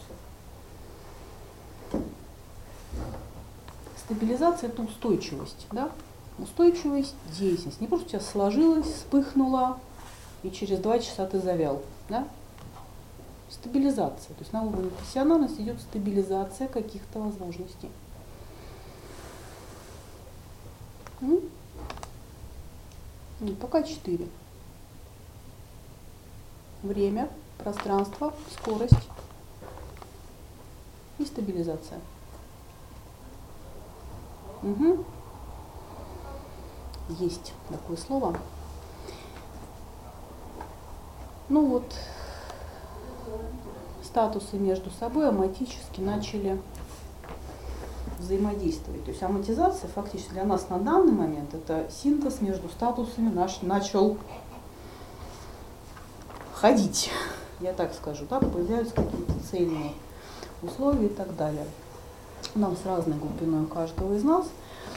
Стабилизация – это устойчивость, да? Устойчивость, деятельность. Не просто у тебя сложилось, вспыхнуло, и через 2 часа ты завял, да? Стабилизация. То есть на уровне пассионарности идет стабилизация каких-то возможностей. Пока 4. Время, пространство, скорость и стабилизация. Есть такое слово. Ну вот, статусы между собой аматически начали взаимодействовать. То есть аматизация фактически для нас на данный момент это синтез между статусами начал ходить, я так скажу, да, появляются какие-то цельные условия и так далее. У нас разной глубиной каждого из нас.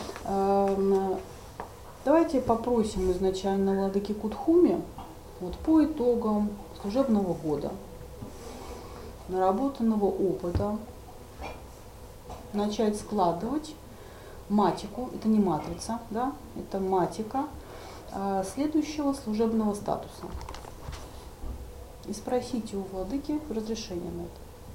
Давайте попросим изначально Владыки Кутхуми вот по итогам служебного года, наработанного опыта, начать складывать матику, это не матрица, да, это матика следующего служебного статуса. И спросите у Владыки разрешение на это.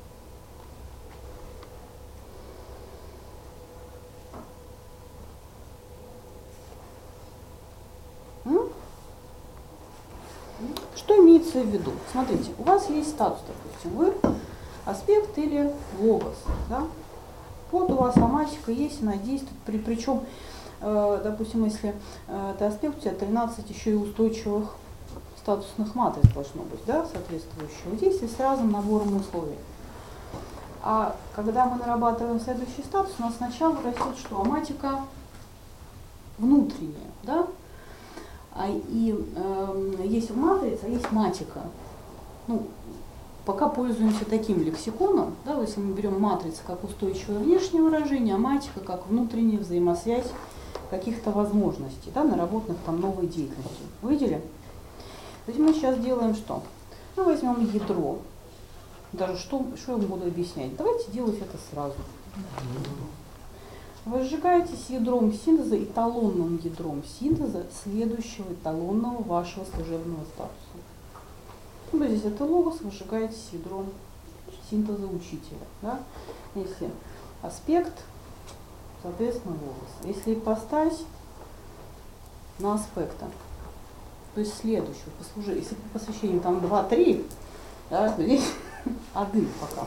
Что имеется в виду? Смотрите, у вас есть статус, допустим, вы аспект или логос, да? Вот у вас аматика есть, она действует, причем, допустим, если это аспект, у тебя 13 еще и устойчивых статусных матриц должно быть, да, соответствующего действия с разным набором условий. А когда мы нарабатываем следующий статус, у нас сначала растет что? Аматика внутренняя, да? Есть матрица, а есть матика. Ну, пока пользуемся таким лексиконом, да, если мы берем матрицу как устойчивое внешнее выражение, а матика как внутренняя взаимосвязь каких-то возможностей, да, наработанных там новой деятельностью. Увидели? То есть мы сейчас делаем что? Мы возьмем ядро. Даже что я вам буду объяснять? Давайте делать это сразу. Вы сжигаете с ядром синтеза, эталонным ядром синтеза следующего эталонного вашего служебного статуса. Ну, здесь это логос, вы сжигаете с ядром синтеза учителя. Да? Если аспект, соответственно, логос. Если ипостась, на аспекта. То есть следующего послужения. Если по посвящению там 2-3, да, то здесь один пока.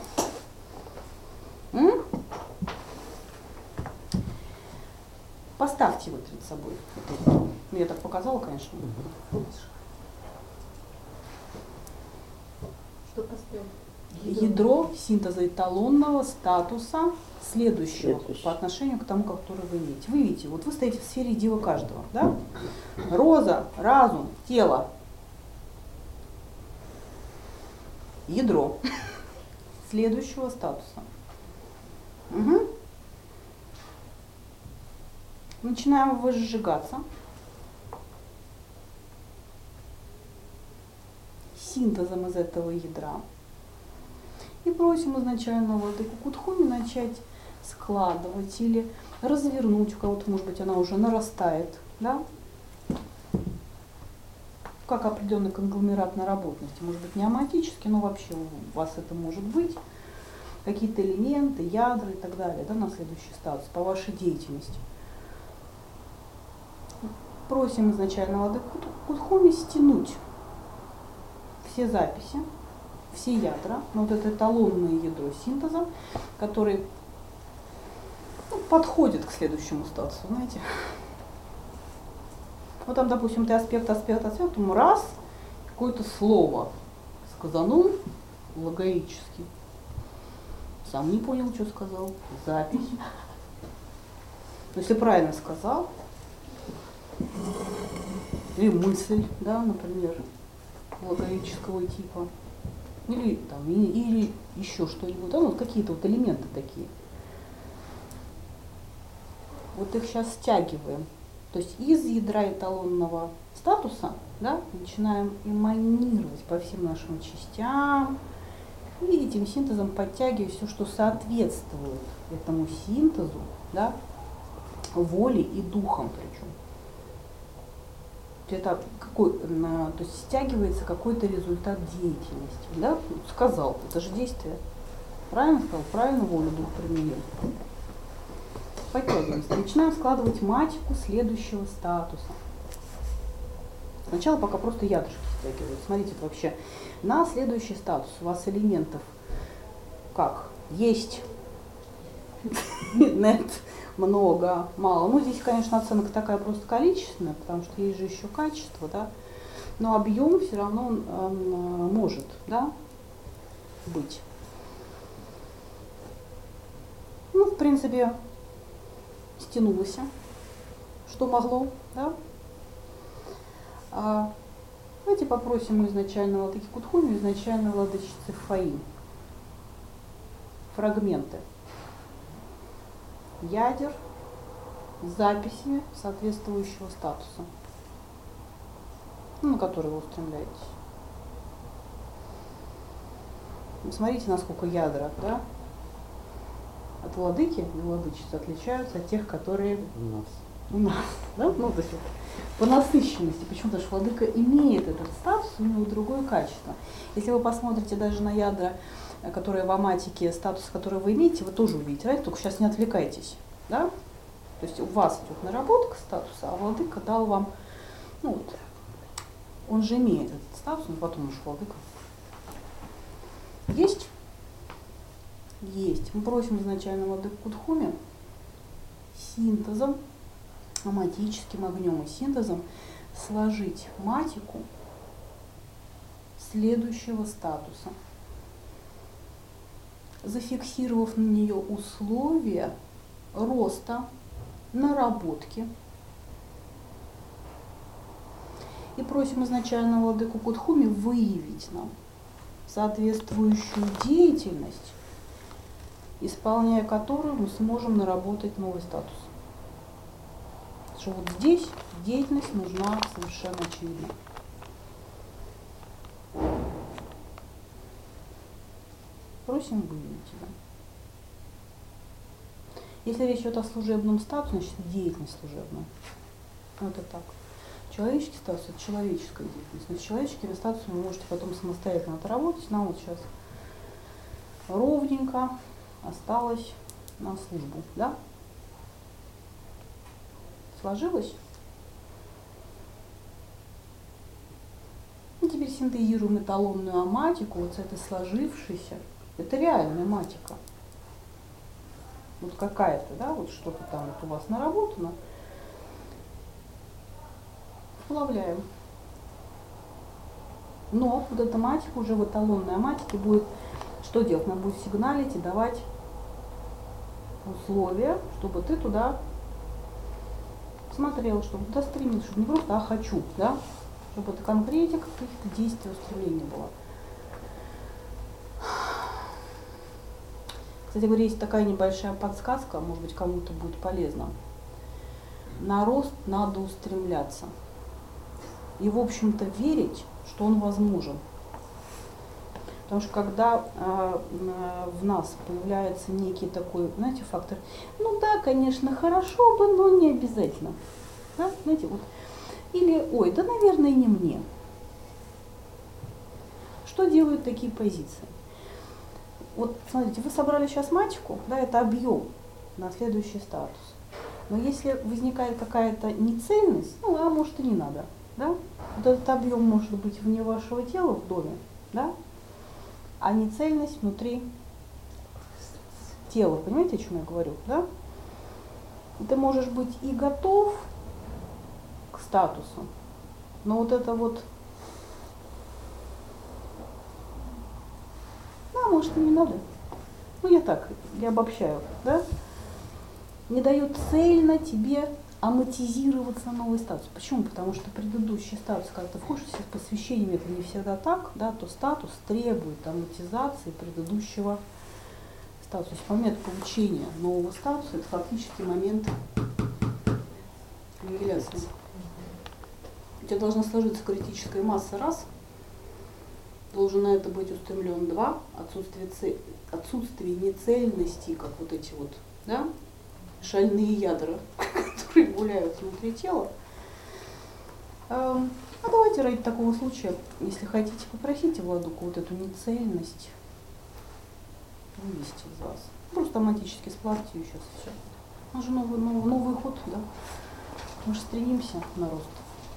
Поставьте его перед собой. Ну, я так показала, конечно. Что поставил? Ядро синтеза эталонного статуса следующего по отношению к тому, который вы имеете. Вы видите, вот вы стоите в сфере дива каждого, да? Роза, разум, тело. Ядро следующего статуса. Начинаем возжигаться. Синтезом из этого ядра. И просим изначально Владыку Кутхуми начать складывать или развернуть. У кого-то, может быть, она уже нарастает, да? Как определенный конгломерат наработанности. Может быть, не аматически, но вообще у вас это может быть. Какие-то элементы, ядра и так далее, да, на следующий статус по вашей деятельности. Просим изначально Владыку Кутхуми стянуть все записи, все ядра, но вот это эталонное ядро синтеза, который подходит к следующему статусу, знаете. Вот там, допустим, ты аспект, ему раз, какое-то слово сказанул логоически. Сам не понял, что сказал. Запись. Но если правильно сказал, или мысль, да, например, логоического типа, или еще что-нибудь, да, вот какие-то вот элементы такие. вот их сейчас стягиваем. То есть из ядра эталонного статуса, да, начинаем эманировать по всем нашим частям. И этим синтезом подтягивая все, что соответствует этому синтезу, да, воле и духом причем. Это то есть стягивается какой-то результат деятельности. Да? Сказал, это же действие. Правильно сказал? Правильно волю дух применил. Подтягиваемся. Начинаем складывать матику следующего статуса. Сначала пока просто ядрышки стягивают. Смотрите, вообще на следующий статус у вас элементов как? Есть, нет, много, мало. Ну, здесь, конечно, оценка такая просто количественная, потому что есть же еще качество, да, но объем все равно он может, да, быть. Ну, в принципе, стянулось, что могло, да. Давайте попросим у изначального владыки Кутхуми, у изначальной владычицы Фаи фрагменты ядер с записями соответствующего статуса, на который вы устремляетесь. Смотрите, насколько ядра, да, от владыки и владычицы отличаются от тех, которые у нас. Да? Ну, то есть вот, по насыщенности. Почему? Потому что владыка имеет этот статус, у него другое качество. Если вы посмотрите даже на ядра, которые в аматике, статус, который вы имеете, вы тоже увидите, right? Только сейчас не отвлекайтесь. Да? То есть у вас идет наработка статуса, а владыка дал вам, ну вот, он же имеет этот статус, но потом уж владыка. Есть? Есть. Мы просим изначально владыку Кутхуми синтезом, аматическим огнем и синтезом сложить матику следующего статуса, зафиксировав на нее условия роста, наработки. И просим изначально владыку Кутхуми выявить нам соответствующую деятельность, исполняя которую мы сможем наработать новый статус. Что вот здесь деятельность нужна совершенно очевидно. Просим выявить его. Если речь идет о служебном статусе, значит деятельность служебная. Вот это так. Человеческий статус – это человеческая деятельность. Но с человеческими статусами вы можете потом самостоятельно отработать. Нам вот сейчас ровненько осталось на службу. Да? Сложилось? И теперь синтезируем эталонную аматику вот с этой сложившейся. Это реальная матика. Вот какая-то, да, вот что-то там вот у вас наработано. Вплавляем. Но вот эта матика уже в эталонной аматике будет что делать? Она будет сигналить и давать условия, чтобы ты туда смотрел, чтобы туда стремился, чтобы не просто «а хочу», да? Чтобы это конкретика каких-то действий, устремлений было. Кстати говоря, есть такая небольшая подсказка, может быть, кому-то будет полезно. На рост надо устремляться. И, в общем-то, верить, что он возможен. Потому что когда в нас появляется некий такой, знаете, фактор, ну да, конечно, хорошо бы, но не обязательно. Да? Знаете, вот. Или, ой, да, наверное, не мне. Что делают такие позиции? Вот, смотрите, вы собрали сейчас матику, да, это объем на следующий статус. Но если возникает какая-то нецельность, ну, а может и не надо, да? Вот этот объем может быть вне вашего тела в доме, да? А нецельность внутри тела. Понимаете, о чем я говорю, да? Ты можешь быть и готов к статусу, но вот это вот, а может и не надо. Ну я так, я обобщаю, да? Не дает цельно тебе аматизироваться на новый статус. Почему? Потому что предыдущий статус, когда ты входишь с посвящением, это не всегда так, да, то статус требует аматизации предыдущего статуса. То есть момент получения нового статуса – это фактически момент аннигиляции. У тебя должна сложиться критическая масса раз, должен на это быть устремлен два, отсутствие нецельности, как вот эти вот, да, шальные ядра, которые гуляют внутри тела. А давайте ради такого случая, если хотите, попросите владыку вот эту нецельность вывести из вас. Просто автоматически сплавьте ее сейчас и все. У нас же новый ход, да. Мы же стремимся на рост.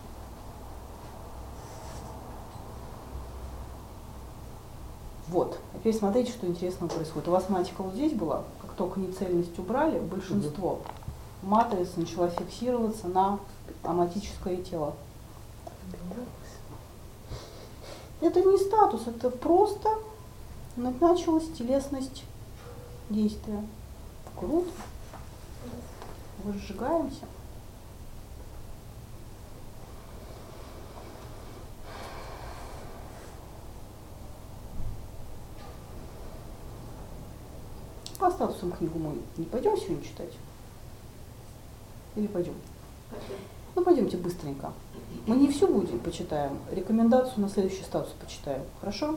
Вот. Теперь смотрите, что интересного происходит. У вас матика вот здесь была, как только нецельность убрали, большинство матриц начала фиксироваться на аматическое тело. Это не статус, это просто началась телесность действия. Круто. Выжигаемся. По статусам книгу мы не пойдем сегодня читать? Или пойдем? Ну, пойдемте быстренько. Мы не всю будем почитаем, рекомендацию на следующий статус почитаем. Хорошо?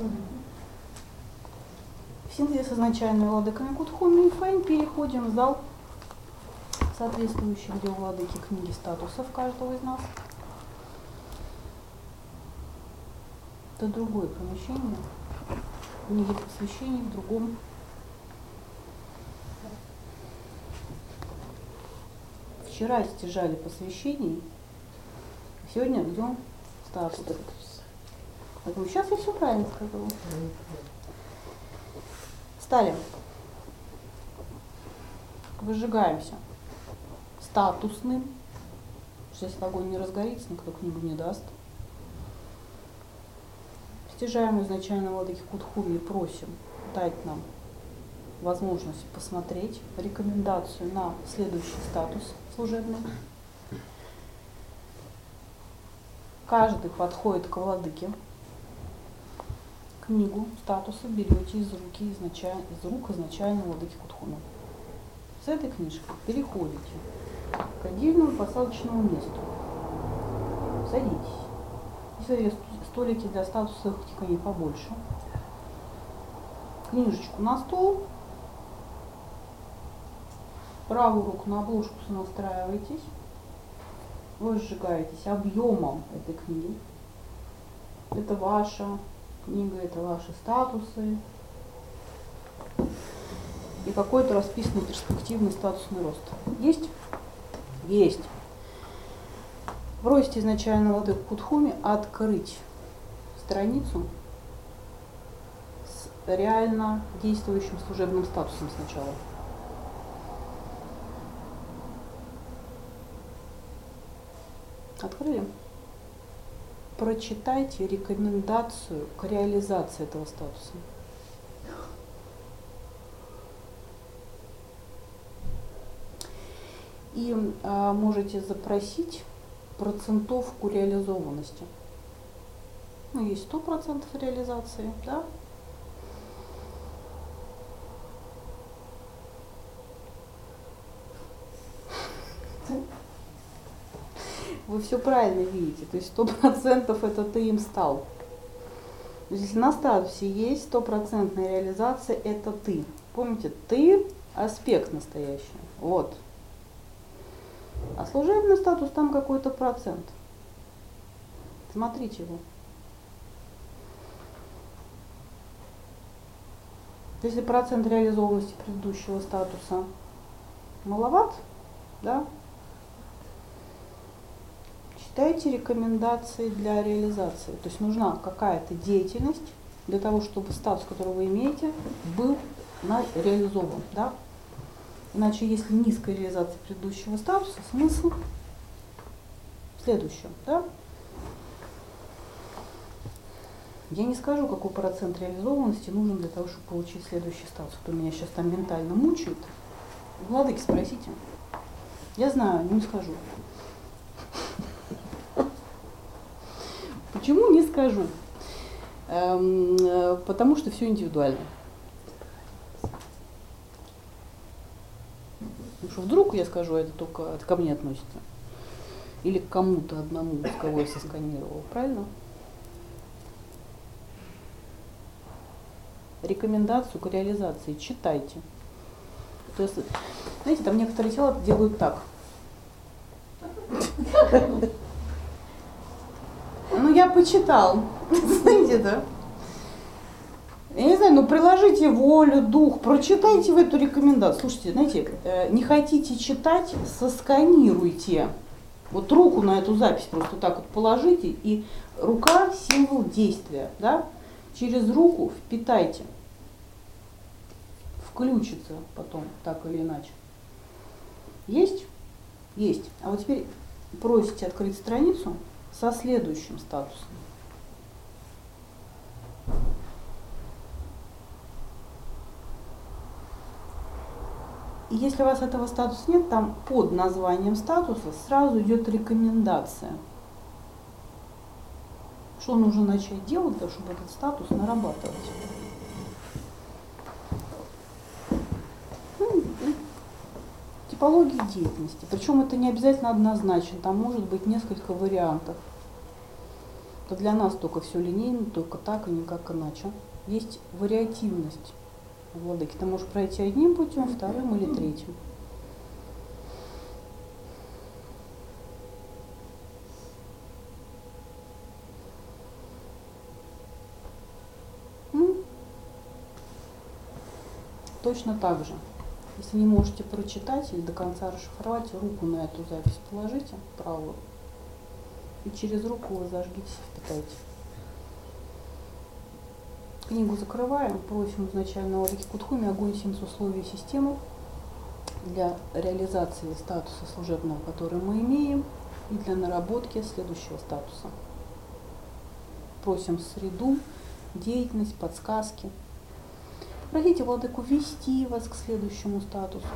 Синтез изначальной владыками Кутхуми и Фэнь. Переходим в зал, соответствующий, где у владыки книги статусов каждого из нас. Это другое помещение. Книги посвящений в другом. Вчера стяжали посвящений, сегодня ждем статус. Поэтому сейчас я все правильно сказала. Встали. Выжигаемся. Статусным. Что если огонь не разгорится, никто книгу не даст. Стяжаем изначально владыки Кутхуми и просим дать нам возможность посмотреть рекомендацию на следующий статус служебный. Каждый подходит к владыке, книгу статуса берете из рук изначального владыки Кутхуми. С этой книжкой переходите к отдельному посадочному месту. Садитесь. Если столики для статуса, хотите, они побольше. Книжечку на стол. Правую руку на обложку сонастраиваетесь. Вы сжигаетесь объемом этой книги. Это ваша книга, это ваши статусы. И какой-то расписанный перспективный статусный рост. Есть? Есть. Просите изначально владыку Кутхуми открыть страницу с реально действующим служебным статусом сначала. Открыли? Прочитайте рекомендацию к реализации этого статуса. И можете запросить процентовку реализованности. Ну, есть 100% реализации, да? Вы все правильно видите, то есть 100% это ты им стал. То есть если на статусе есть 100% реализация, это ты. Помните, ты аспект настоящий. Вот. А служебный статус там какой-то процент. Смотрите его. Если процент реализованности предыдущего статуса маловат, да, читайте рекомендации для реализации. То есть нужна какая-то деятельность для того, чтобы статус, который вы имеете, был реализован. Да? Иначе, если низкая реализация предыдущего статуса, смысл в следующем. Да? Я не скажу, какой процент реализованности нужен для того, чтобы получить следующий статус. Кто меня сейчас там ментально мучает, владыки спросите. Я знаю, не скажу. Почему не скажу? Потому что все индивидуально. Потому что вдруг я скажу, это только это ко мне относится. Или к кому-то одному, кого я сосканировал, правильно? Рекомендацию к реализации читайте. То есть, знаете, там некоторые тела делают так. Ну, я почитал. Знаете, да? Я не знаю, ну приложите волю, дух, прочитайте в эту рекомендацию. Слушайте, знаете, не хотите читать, сосканируйте. Вот руку на эту запись просто так вот положите, и рука — символ действия, да? Через руку впитайте. Включится потом, так или иначе. Есть? Есть. А вот теперь просите открыть страницу со следующим статусом. И если у вас этого статуса нет, там под названием статуса сразу идет рекомендация. Что нужно начать делать, чтобы этот статус нарабатывать? Типология деятельности. Причем это не обязательно однозначно, там может быть несколько вариантов. Это для нас только все линейно, только так и никак иначе. Есть вариативность владыки. Ты можешь пройти одним путем, вторым или третьим. Точно так же. Если не можете прочитать или до конца расшифровать, руку на эту запись положите, правую, и через руку вы зажгите, впитайте. Книгу закрываем, просим изначально владыки Кутхуми огонь симс условия системы для реализации статуса служебного, который мы имеем, и для наработки следующего статуса. Просим среду, деятельность, подсказки. Просите владыку вести вас к следующему статусу.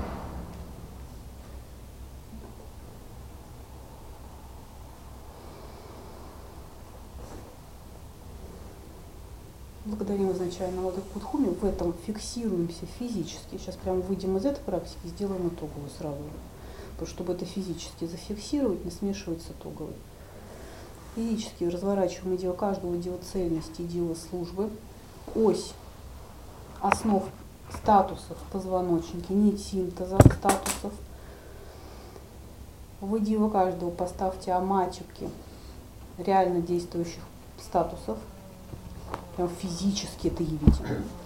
Благодарим изначально владыку Кутхуми, в этом фиксируемся физически. Сейчас прямо выйдем из этой практики, сделаем итоговую сразу. Потому что, чтобы это физически зафиксировать, не смешивать с итоговой. Физически разворачиваем идею каждого, идею цельности, идею службы. Ось основ статусов в позвоночнике, нить синтеза статусов. В идею каждого поставьте аматики реально действующих статусов. Прям физически это явите.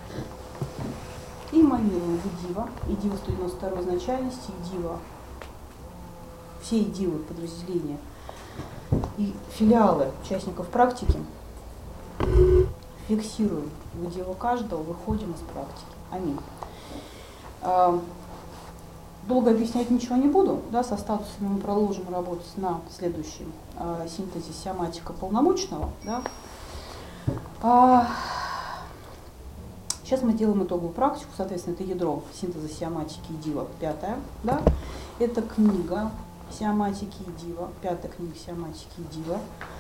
И манируем в идива, идива 192 изначальности, идива, все идивы подразделения и филиалы участников практики. Фиксируем в идиву каждого, выходим из практики. Аминь. Долго объяснять ничего не буду. Да, со статусами мы продолжим работать на следующем синтезе сиаматика полномочного. Да. Сейчас мы делаем итоговую практику, соответственно, это ядро синтеза сиаматики и дива, 5-я, да? Это книга сиаматики и дива, 5-я книга сиаматики и дива.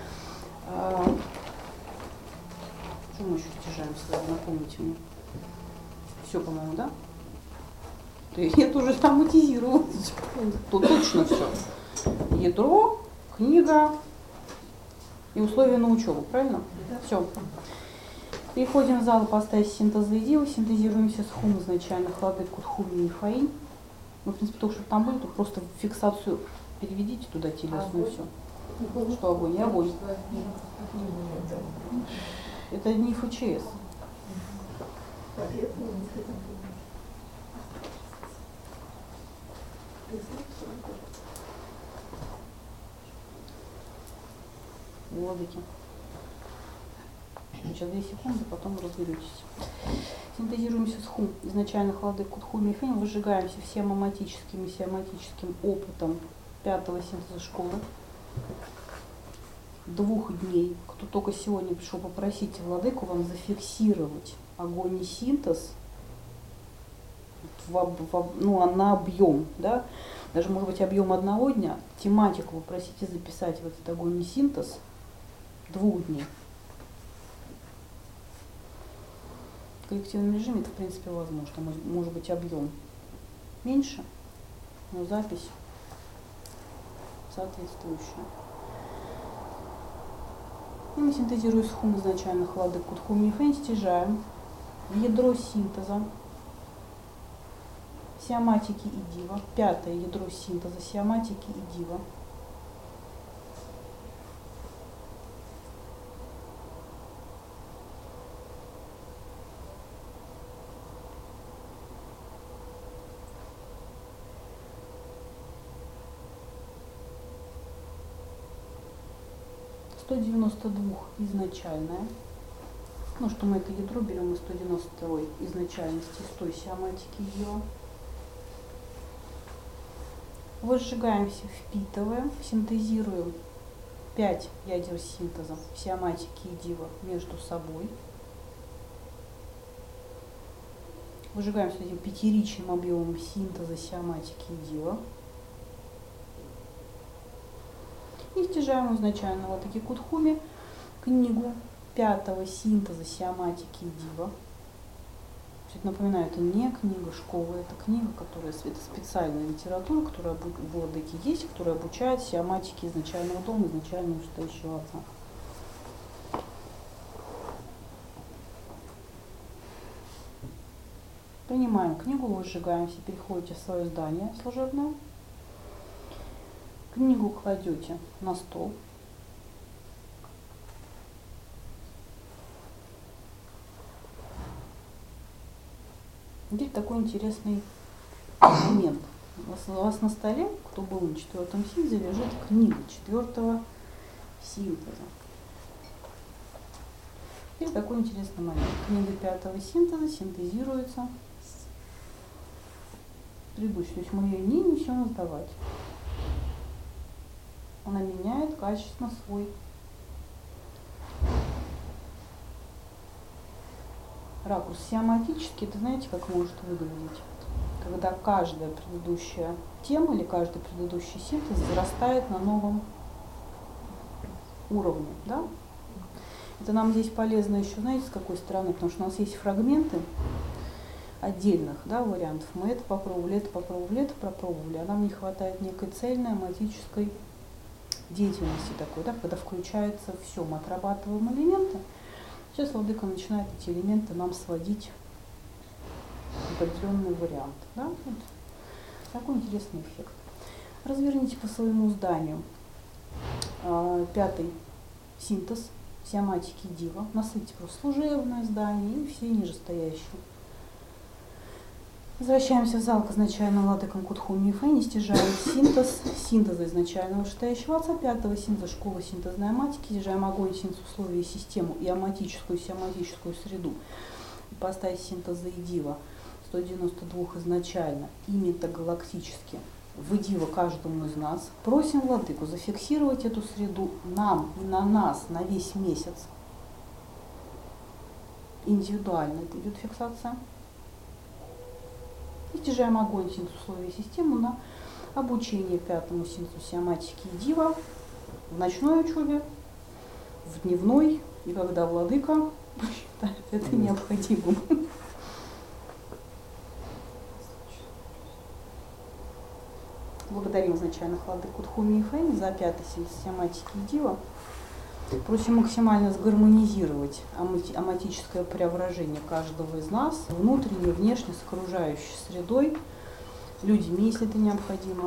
Что мы еще стяжаем с вами, напомните мне? Все, по-моему, да? Я тоже автоматизировала. Тут точно все. Ядро, книга и условия на учебу, правильно? Все. Переходим в зал ипостаси синтеза идеи, синтезируемся с хум изначально, хладык, кутхуми и фаин. Ну, в принципе, только чтобы там были, то просто фиксацию переведите туда телесную, все. Что огонь? И огонь. Это не ФЧС. Владыки. Сейчас 2 секунды, потом разберетесь. Синтезируемся с хум. Изначально хладык, кутхуми и фейн. Выжигаемся всем аматическим и сиаматическим опытом 5-го синтеза школы. 2 дней. Кто только сегодня пришел, попросите владыку вам зафиксировать огонь и синтез на объем. Да? Даже, может быть, объем 1 дня. Тематику попросите записать в этот огонь и синтез 2 дней. В коллективном режиме это, в принципе, возможно. Может быть, объем меньше, но запись соответствующая. И мы, синтезируя схум изначальных владык Кутхуми и Фэнь, стяжаем в ядро синтеза сиаматики и дива, пятое ядро синтеза сиаматики и дива. — 192 изначальное. Ну, что мы это ядро берем из 192 изначальности, из той сиаматики дива. Возжигаемся, впитываем, синтезируем 5 ядер синтеза сиаматики и дива между собой. Выжигаемся этим пятиричным объемом синтеза сиаматики и дива. И стяжаем изначально вот такие Кутхуми книгу пятого синтеза сиаматики и дива. Напоминаю, это не книга школы, это книга, это специальная литература, которая в владыке есть, которая обучает сиаматике изначального дома, изначального вышестоящего отца. Принимаем книгу, возжигаемся, переходите в свое здание служебное. Книгу кладете на стол. Теперь такой интересный момент. У вас на столе, кто был на 4-м синтезе, лежит книга 4-го синтеза. Теперь такой интересный момент. Книга 5-го синтеза синтезируется предыдущей. То есть мы ее не несем сдавать. Она меняет качественно свой ракурс. Сиаматически, это знаете, как может выглядеть? Когда каждая предыдущая тема или каждый предыдущий синтез зарастает на новом уровне. Да? Это нам здесь полезно еще, знаете, с какой стороны? Потому что у нас есть фрагменты отдельных, да, вариантов. Мы это попробовали, это попробовали, это попробовали. А нам не хватает некой цельной аматической деятельности такой, да, когда включается все, мы отрабатываем элементы. Сейчас владыка начинает эти элементы нам сводить в определенный вариант. Да? Вот. Такой интересный эффект. Разверните по своему зданию 5-й синтез сиаматики дива. Насытьте просто служебное здание и все нижестоящие. Возвращаемся в зал к изначально владыкам Кутхуми и Фэнь, стяжаем синтеза изначального вышестоящего отца, 5-го синтеза школы синтезной аматики, стяжаем огонь, синтез условий и систему и аматическую сиаматическую среду, ипостась синтеза и дива, 192 изначально и метагалактически в дива каждому из нас. Просим владыку зафиксировать эту среду нам и на нас на весь месяц. Индивидуально это идет фиксация. И стяжаем огонь, синтез условий и систему на обучение 5-му синтезу сиаматики и дива в ночной учебе, в дневной и когда владыка считает это необходимым. Благодарим изначальных владык Кутхуми и Фэнь за 5-й синтез сиаматики и дива. Просим максимально сгармонизировать аматическое преображение каждого из нас, внутренне и внешне, с окружающей средой, людьми, если это необходимо.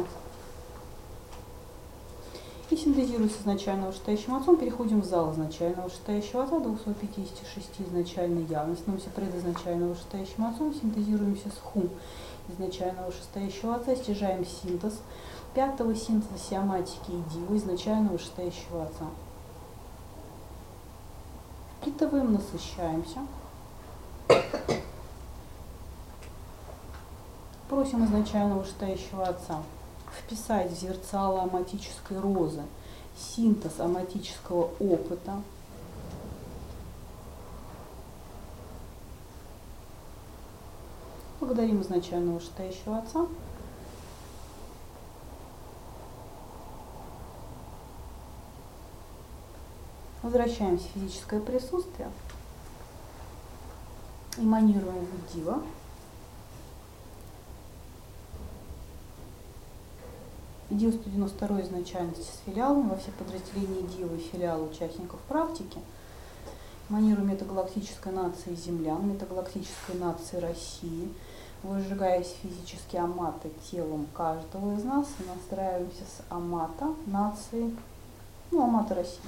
И синтезируясь с изначального вышестоящим отцом, переходим в зал изначального вышестоящего отца, 256 изначальной явности, становимся предизначального вышестоящим отцом, синтезируемся с хум изначального вышестоящего отца, стяжаем синтез 5-го синтеза сиаматики и дива изначального вышестоящего отца. Впитываем, насыщаемся. Просим изначального вышестоящего отца вписать в зерцало аматической розы синтез аматического опыта. Благодарим изначального вышестоящего отца. Возвращаемся в физическое присутствие. Эманируем в дива. ИДИЛ 192 изначальности с филиалами во все подразделения ИДИЛа и филиалы участников практики. Эманируем метагалактической нации землян, метагалактической нации России, выжигаясь физически амата телом каждого из нас и настраиваемся с амата нации, амата России.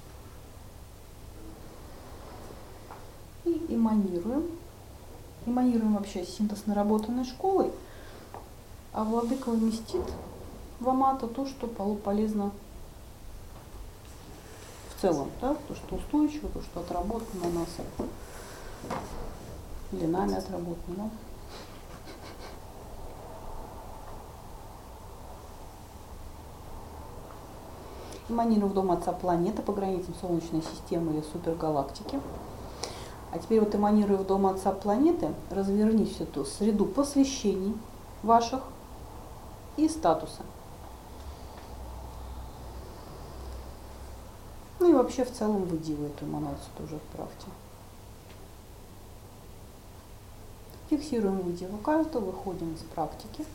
И эманируем. Эманируем вообще синтез наработанной школой, а владыка вместит в амата то, что полезно в целом, да? То, что устойчиво, то, что отработано у нас, или нами отработано. Да? Эманируем в дом Отца планеты по границам Солнечной системы или супергалактики. А теперь вот эманируя в дом Отца планеты, разверни всю эту среду посвящений ваших и статуса. Ну и вообще в целом выделывай эту эманацию тоже отправьте. Фиксируем выделу каждого, выходим из практики.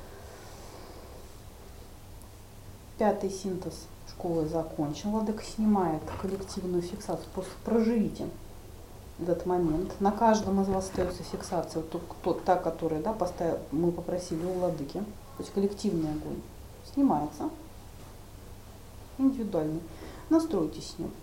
5-й синтез школы закончен. Владыка снимает коллективную фиксацию. Проживите этот момент. На каждом из вас остается фиксация. Вот та, которая, да, мы попросили у владыки. То есть коллективный огонь снимается. Индивидуальный. Настройтесь с ним.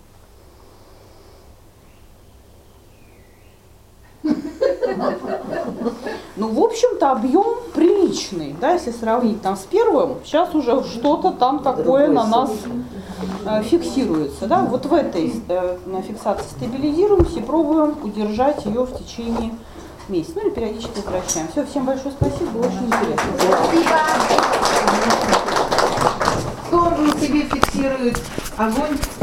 Ну, в общем-то, объем приличный, да, если сравнить там с первым, сейчас уже что-то там такое на нас фиксируется, да, вот в этой фиксации стабилизируемся и пробуем удержать ее в течение месяца, ну или периодически возвращаем. Все, всем большое спасибо, было очень интересно. Спасибо. Кто на себе фиксирует огонь?